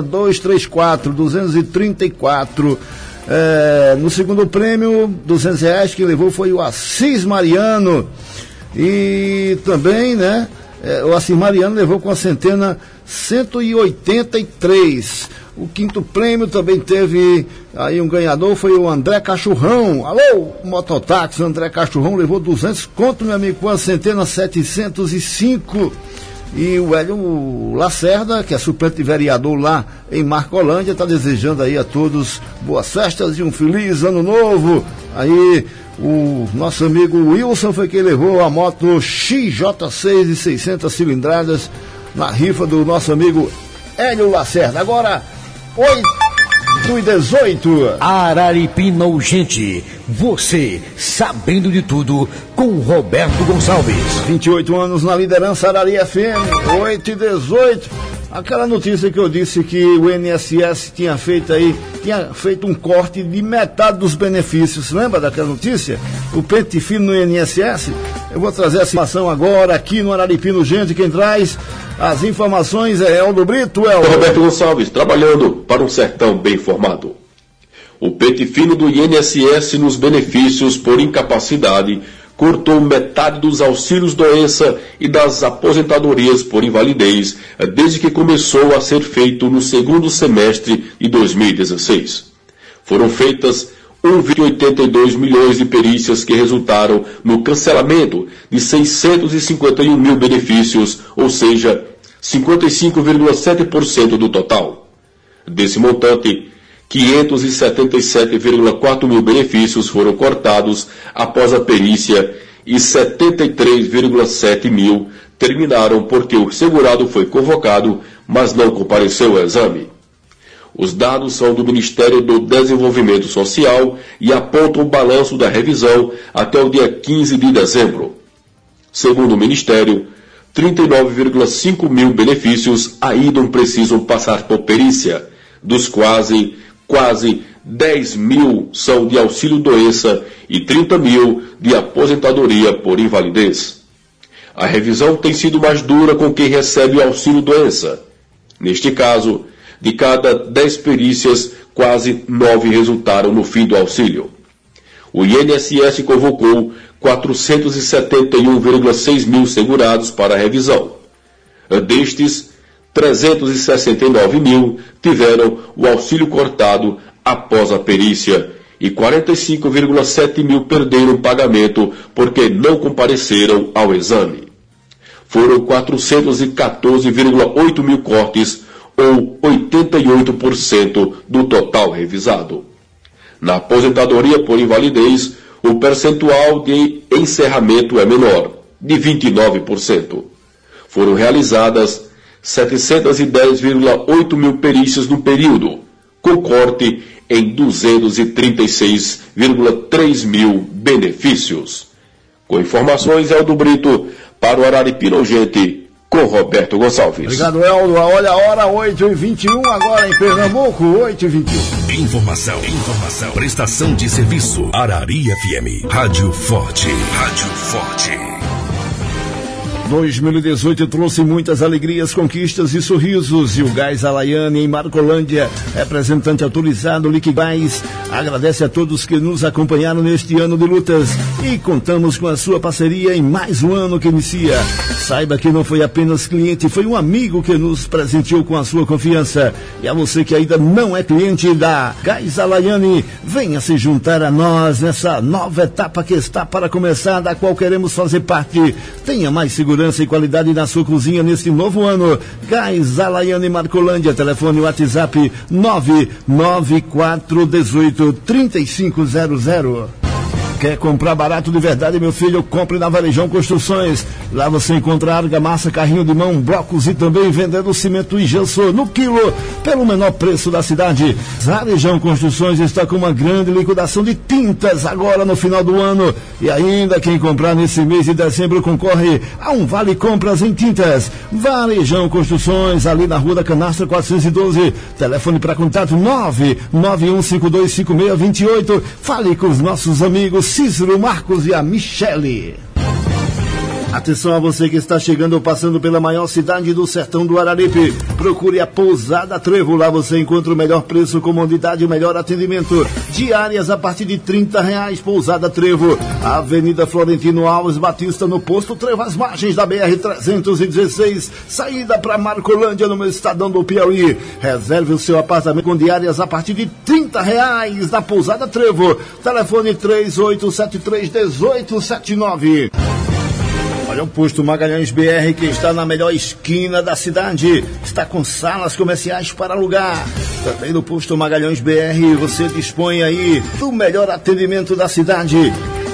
234. No segundo prêmio, R$200, quem levou foi o Assis Mariano. E também, né, o Assis Mariano levou com a centena 183. O quinto prêmio também teve aí um ganhador, foi o André Cachorrão. Alô, mototáxi, André Cachorrão levou 200 conto, meu amigo, com a centena 705. E o Hélio Lacerda, que é suplente de vereador lá em Marcolândia, está desejando aí a todos boas festas e um feliz ano novo. Aí o nosso amigo Wilson foi quem levou a moto XJ6 de 600 cilindradas na rifa do nosso amigo Hélio Lacerda. Agora, 8h18. Araripina Urgente. Você sabendo de tudo com Roberto Gonçalves. 28 anos na liderança Arari FM. 8h18. Aquela notícia que eu disse que o INSS tinha feito um corte de metade dos benefícios. Lembra daquela notícia? O pente fino no INSS? Eu vou trazer essa informação agora aqui no Araripina Urgente. Quem traz as informações é Eldo Brito. Roberto Gonçalves, trabalhando para um sertão bem informado. O pente fino do INSS nos benefícios por incapacidade cortou metade dos auxílios doença e das aposentadorias por invalidez desde que começou a ser feito no segundo semestre de 2016. Foram feitas 1,82 milhões de perícias que resultaram no cancelamento de 651 mil benefícios, ou seja, 55,7% do total. Desse montante, 577,4 mil benefícios foram cortados após a perícia e 73,7 mil terminaram porque o segurado foi convocado, mas não compareceu ao exame. Os dados são do Ministério do Desenvolvimento Social e apontam o balanço da revisão até o dia 15 de dezembro. Segundo o Ministério, 39,5 mil benefícios ainda precisam passar por perícia, dos quase 10 mil são de auxílio-doença e 30 mil de aposentadoria por invalidez. A revisão tem sido mais dura com quem recebe o auxílio-doença. Neste caso, de cada 10 perícias, quase 9 resultaram no fim do auxílio. O INSS convocou 471,6 mil segurados para a revisão. Destes, 369 mil tiveram o auxílio cortado após a perícia e 45,7 mil perderam o pagamento porque não compareceram ao exame. Foram 414,8 mil cortes, ou 88% do total revisado. Na aposentadoria por invalidez, o percentual de encerramento é menor, de 29%. Foram realizadas 710,8 mil perícias no período, com corte em 236,3 mil benefícios. Com informações, Eldo Brito, para o Araripina Urgente, com Roberto Gonçalves. Obrigado, Eldo. Olha a hora, 8h21, agora em Pernambuco, 8h21. Informação. Prestação de serviço. Arari FM. Rádio Forte. 2018 trouxe muitas alegrias, conquistas e sorrisos. E o Gás Alaiane, em Marcolândia, representante autorizado Liquigás, agradece a todos que nos acompanharam neste ano de lutas. E contamos com a sua parceria em mais um ano que inicia. Saiba que não foi apenas cliente, foi um amigo que nos presenteou com a sua confiança. E a você que ainda não é cliente da Gás Alaiane, venha se juntar a nós nessa nova etapa que está para começar, da qual queremos fazer parte. Tenha mais segurança e qualidade na sua cozinha neste novo ano. Gás Alaiane Marcolândia, telefone WhatsApp 994183500. Quer comprar barato de verdade, meu filho? Compre na Varejão Construções. Lá você encontra argamassa, carrinho de mão, blocos e também vendendo cimento e gesso no quilo, pelo menor preço da cidade. Varejão Construções está com uma grande liquidação de tintas agora no final do ano. E ainda quem comprar nesse mês de dezembro concorre a um vale compras em tintas. Varejão Construções, ali na Rua da Canastra 412. Telefone para contato 991525628. Fale com os nossos amigos Cícero, Marcos e a Michele. Atenção a você que está chegando ou passando pela maior cidade do sertão do Araripe. Procure a Pousada Trevo. Lá você encontra o melhor preço, comodidade e o melhor atendimento. Diárias a partir de R$30. Pousada Trevo, Avenida Florentino Alves Batista, no posto Trevo, às margens da BR-316. Saída para Marcolândia, no estadão do Piauí. Reserve o seu apartamento com diárias a partir de R$30 na Pousada Trevo. Telefone 3873-1879. Olha o posto Magalhães BR, que está na melhor esquina da cidade. Está com salas comerciais para alugar. Também no posto Magalhães BR você dispõe aí do melhor atendimento da cidade.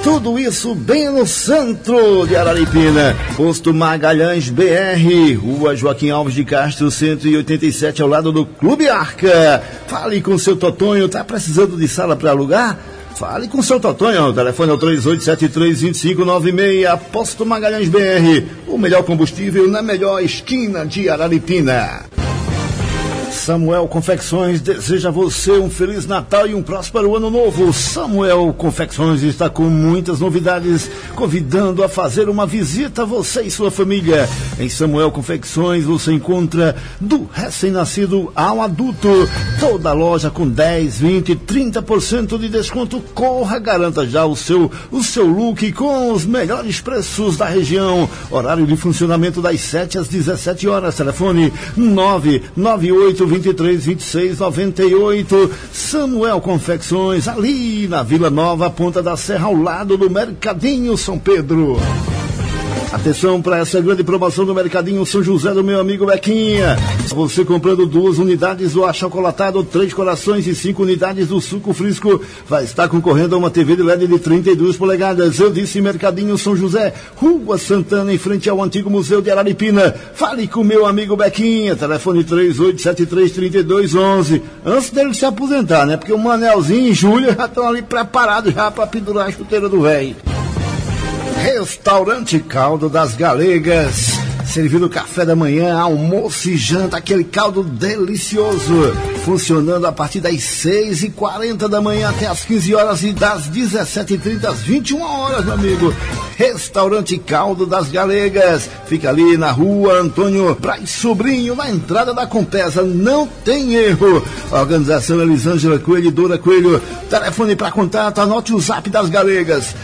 Tudo isso bem no centro de Araripina. Posto Magalhães BR, Rua Joaquim Alves de Castro, 187, ao lado do Clube Arca. Fale com seu Totonho, tá precisando de sala para alugar? Fale com seu Totonho, o telefone é o 3873-2596. Posto Magalhães BR, o melhor combustível na melhor esquina de Araripina. Samuel Confecções deseja a você um Feliz Natal e um próspero Ano Novo. Samuel Confecções está com muitas novidades, convidando a fazer uma visita a você e sua família. Em Samuel Confecções você encontra do recém-nascido ao adulto. Toda a loja com 10, 20, 30% de desconto. Corra, garanta já o seu look com os melhores preços da região. Horário de funcionamento das 7 às 17 horas. Telefone 998 23 26 98. Samuel Confecções, ali na Vila Nova, Ponta da Serra, ao lado do Mercadinho São Pedro. Atenção para essa grande promoção do Mercadinho São José do meu amigo Bequinha. Você comprando 2 unidades do achocolatado, 3 corações e 5 unidades do suco frisco, vai estar concorrendo a uma TV de LED de 32 polegadas. Eu disse Mercadinho São José, Rua Santana, em frente ao antigo Museu de Araripina. Fale com meu amigo Bequinha, telefone 3873-3211. Antes dele se aposentar, né? Porque o Manelzinho e Júlia já estão ali preparados já para pendurar a chuteira do velho. Restaurante Caldo das Galegas, servindo café da manhã, almoço e janta, aquele caldo delicioso, funcionando a partir das 6h40 da manhã até as 15 horas e das 17h30 às 21 horas, meu amigo. Restaurante Caldo das Galegas, fica ali na rua Antônio Braz Sobrinho, na entrada da Compesa, não tem erro. Organização Elisângela Coelho e Dora Coelho. Telefone para contato, anote o zap das Galegas,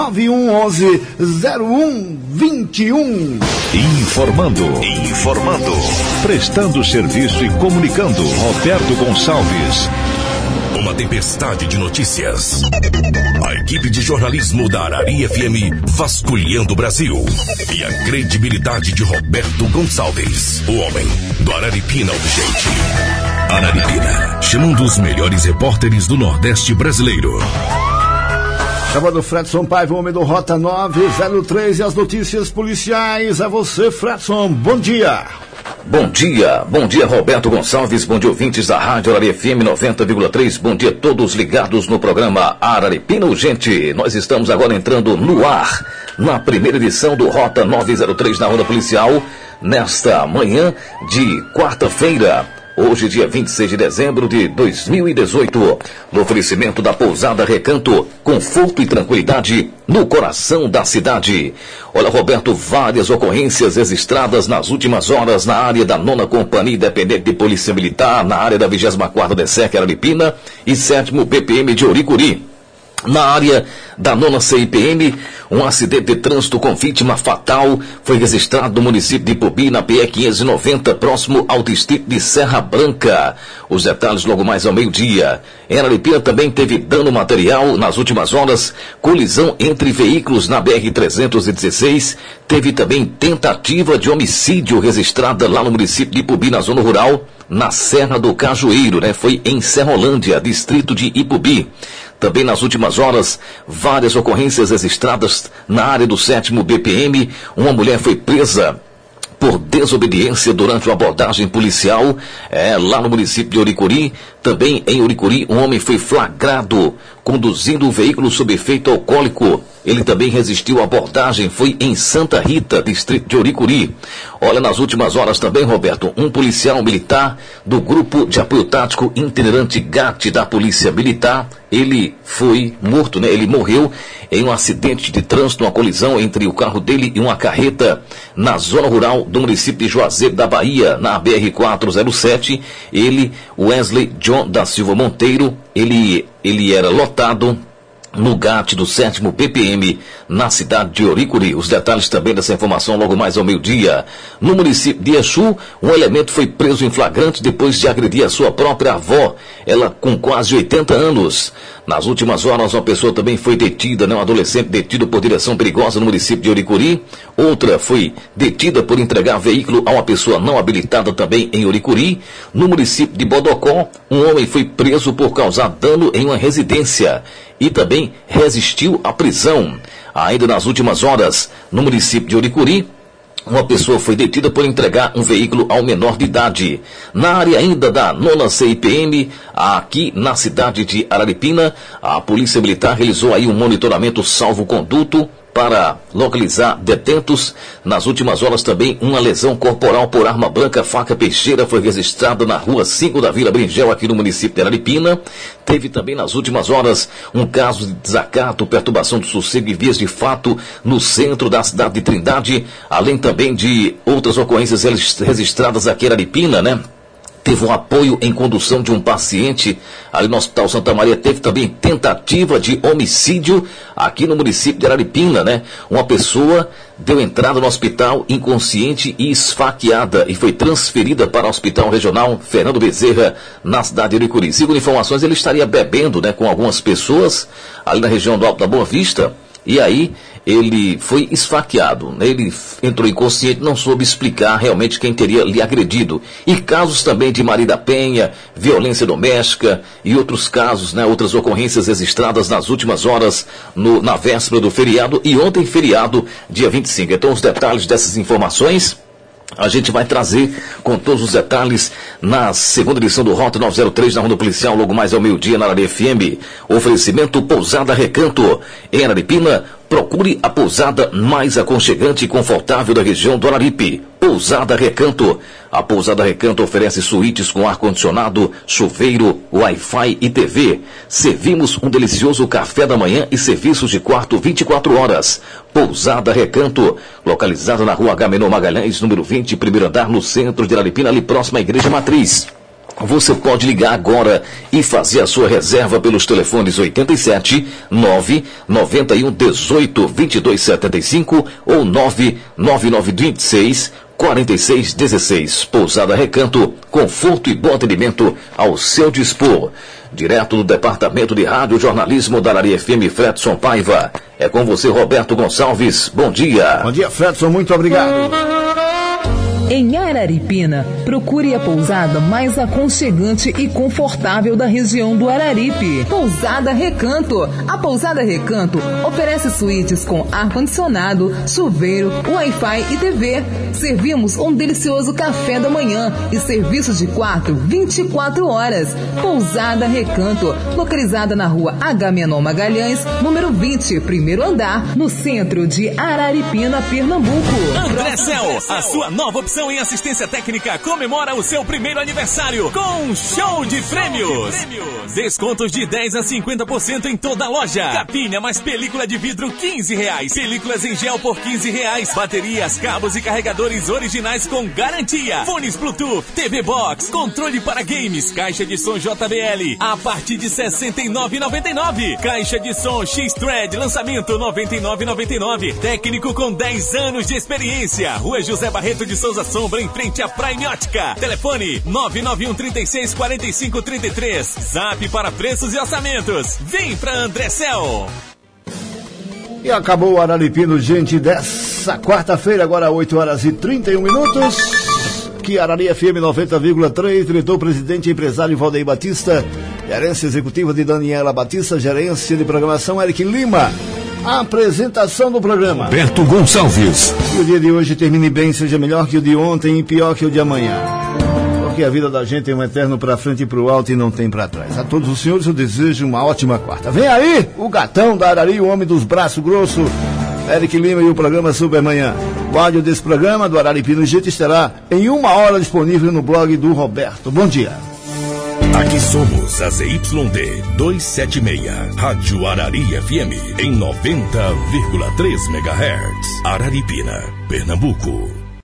9111-0121. Informando, prestando serviço e comunicando, Roberto Gonçalves. Uma tempestade de notícias. A equipe de jornalismo da Arari FM vasculhando o Brasil. E a credibilidade de Roberto Gonçalves, o homem do Araripina Urgente. Araripina, chamando os melhores repórteres do Nordeste brasileiro. Chamando Fredson Paiva, homem do Rota 903 e as notícias policiais. É você, Fredson, bom dia. Bom dia Roberto Gonçalves, bom dia ouvintes da Rádio Arari FM 90,3, bom dia a todos ligados no programa Araripina Urgente. Nós estamos agora entrando no ar, na primeira edição do Rota 903 na Onda Policial, nesta manhã de quarta-feira. Hoje, dia 26 de dezembro de 2018, no oferecimento da Pousada Recanto, conforto e tranquilidade no coração da cidade. Olha, Roberto, várias ocorrências registradas nas últimas horas na área da 9ª Companhia Independente de Polícia Militar, na área da 24ª DSEC Araripina e 7º BPM de Oricuri. Na área da 9ª CIPM, um acidente de trânsito com vítima fatal foi registrado no município de Ipubi, na PE 590, próximo ao distrito de Serra Branca. Os detalhes logo mais ao meio-dia. Em Araripina também teve dano material nas últimas horas, colisão entre veículos na BR-316. Teve também tentativa de homicídio registrada lá no município de Ipubi, na zona rural, na Serra do Cajueiro, né? Foi em Serrolândia, distrito de Ipubi. Também nas últimas horas, várias ocorrências registradas na área do 7º BPM. Uma mulher foi presa por desobediência durante uma abordagem policial lá no município de Oricuri. Também em Oricuri, um homem foi flagrado conduzindo um veículo sob efeito alcoólico. Ele também resistiu à abordagem, foi em Santa Rita, distrito de Oricuri. Olha, nas últimas horas também, Roberto, um policial militar do Grupo de Apoio Tático Itinerante GAT da Polícia Militar, ele foi morto, né? Ele morreu em um acidente de trânsito, uma colisão entre o carro dele e uma carreta na zona rural do município de Juazeiro da Bahia, na BR-407. Ele, Wesley John da Silva Monteiro, ele era lotado no GAT do 7º PPM, na cidade de Oricuri. Os detalhes também dessa informação logo mais ao meio-dia. No município de Exu, um elemento foi preso em flagrante depois de agredir a sua própria avó, ela com quase 80 anos. Nas últimas horas, uma pessoa também foi detida, um adolescente detido por direção perigosa no município de Oricuri. Outra foi detida por entregar veículo a uma pessoa não habilitada também em Oricuri. No município de Bodocó, um homem foi preso por causar dano em uma residência e também resistiu à prisão. Ainda nas últimas horas, no município de Oricuri, uma pessoa foi detida por entregar um veículo ao menor de idade. Na área ainda da 9ª CIPM, aqui na cidade de Araripina, a Polícia Militar realizou aí um monitoramento salvo-conduto para localizar detentos. Nas últimas horas também uma lesão corporal por arma branca, faca peixeira, foi registrada na rua 5 da Vila Bringel, aqui no município de Araripina. Teve também nas últimas horas um caso de desacato, perturbação do sossego e vias de fato no centro da cidade de Trindade, além também de outras ocorrências registradas aqui em Araripina, Teve um apoio em condução de um paciente ali no Hospital Santa Maria. Teve também tentativa de homicídio aqui no município de Araripina, Uma pessoa deu entrada no hospital inconsciente e esfaqueada e foi transferida para o Hospital Regional Fernando Bezerra, na cidade de Oricuri. Segundo informações, ele estaria bebendo, com algumas pessoas ali na região do Alto da Boa Vista. E aí ele foi esfaqueado, ele entrou inconsciente, não soube explicar realmente quem teria lhe agredido. E casos também de Maria da Penha, violência doméstica e outros casos, outras ocorrências registradas nas últimas horas, na véspera do feriado e ontem feriado, dia 25. Então os detalhes dessas informações a gente vai trazer com todos os detalhes na segunda edição do Rota 903 na Ronda Policial, logo mais ao meio-dia na Arari FM. Oferecimento Pousada Recanto. Em Araripina, procure a pousada mais aconchegante e confortável da região do Araripe. Pousada Recanto. A Pousada Recanto oferece suítes com ar-condicionado, chuveiro, Wi-Fi e TV. Servimos um delicioso café da manhã e serviços de quarto 24 horas. Pousada Recanto, localizada na rua Agamenon Magalhães, número 20, primeiro andar, no centro de Araripina, ali próximo à Igreja Matriz. Você pode ligar agora e fazer a sua reserva pelos telefones 87 991 18 22 75 ou 99926 4616. Pousada Recanto, conforto e bom atendimento ao seu dispor. Direto do Departamento de Rádio Jornalismo da Arari FM, Fredson Paiva. É com você, Roberto Gonçalves. Bom dia. Bom dia, Fredson. Muito obrigado. Em Araripina, procure a pousada mais aconchegante e confortável da região do Araripe. Pousada Recanto. A Pousada Recanto oferece suítes com ar-condicionado, chuveiro, Wi-Fi e TV. Servimos um delicioso café da manhã e serviços de quarto 24 horas. Pousada Recanto, localizada na rua Agamenon Magalhães, número 20, primeiro andar, no centro de Araripina, Pernambuco. Andrecel, a sua nova opção em assistência técnica, comemora o seu primeiro aniversário com um show de prêmios. Descontos de 10 a 50% em toda a loja. Capinha mais película de vidro R$15. Películas em gel por R$15. Baterias, cabos e carregadores originais com garantia. Fones Bluetooth, TV Box, controle para games, caixa de som JBL a partir de R$ 69,99. Caixa de som X-Thread, lançamento R$ 99,99. Técnico com 10 anos de experiência. Rua José Barreto de Souza Sombra, em frente à Prime Ótica. Telefone 991 36 45 33. Zap para preços e orçamentos. Vem pra Andrecel. E acabou o Araripino, gente, dessa quarta-feira, agora 8 horas e 31 minutos. Aqui Arari FM 90,3, diretor-presidente empresário Valdeir Batista, gerência executiva de Daniela Batista, gerência de programação Eric Lima. A apresentação do programa Roberto Gonçalves. Que o dia de hoje termine bem, seja melhor que o de ontem e pior que o de amanhã. Porque a vida da gente tem um eterno pra frente e pro alto e não tem pra trás. A todos os senhores eu desejo uma ótima quarta. Vem aí o gatão da Arari, o homem dos braços grossos, Eric Lima, e o programa Supermanhã. O áudio desse programa do Araripino Gente estará em 1 hora disponível no blog do Roberto. Bom dia. Aqui somos a ZYD 276, Rádio Arari FM, em 90,3 MHz, Araripina, Pernambuco.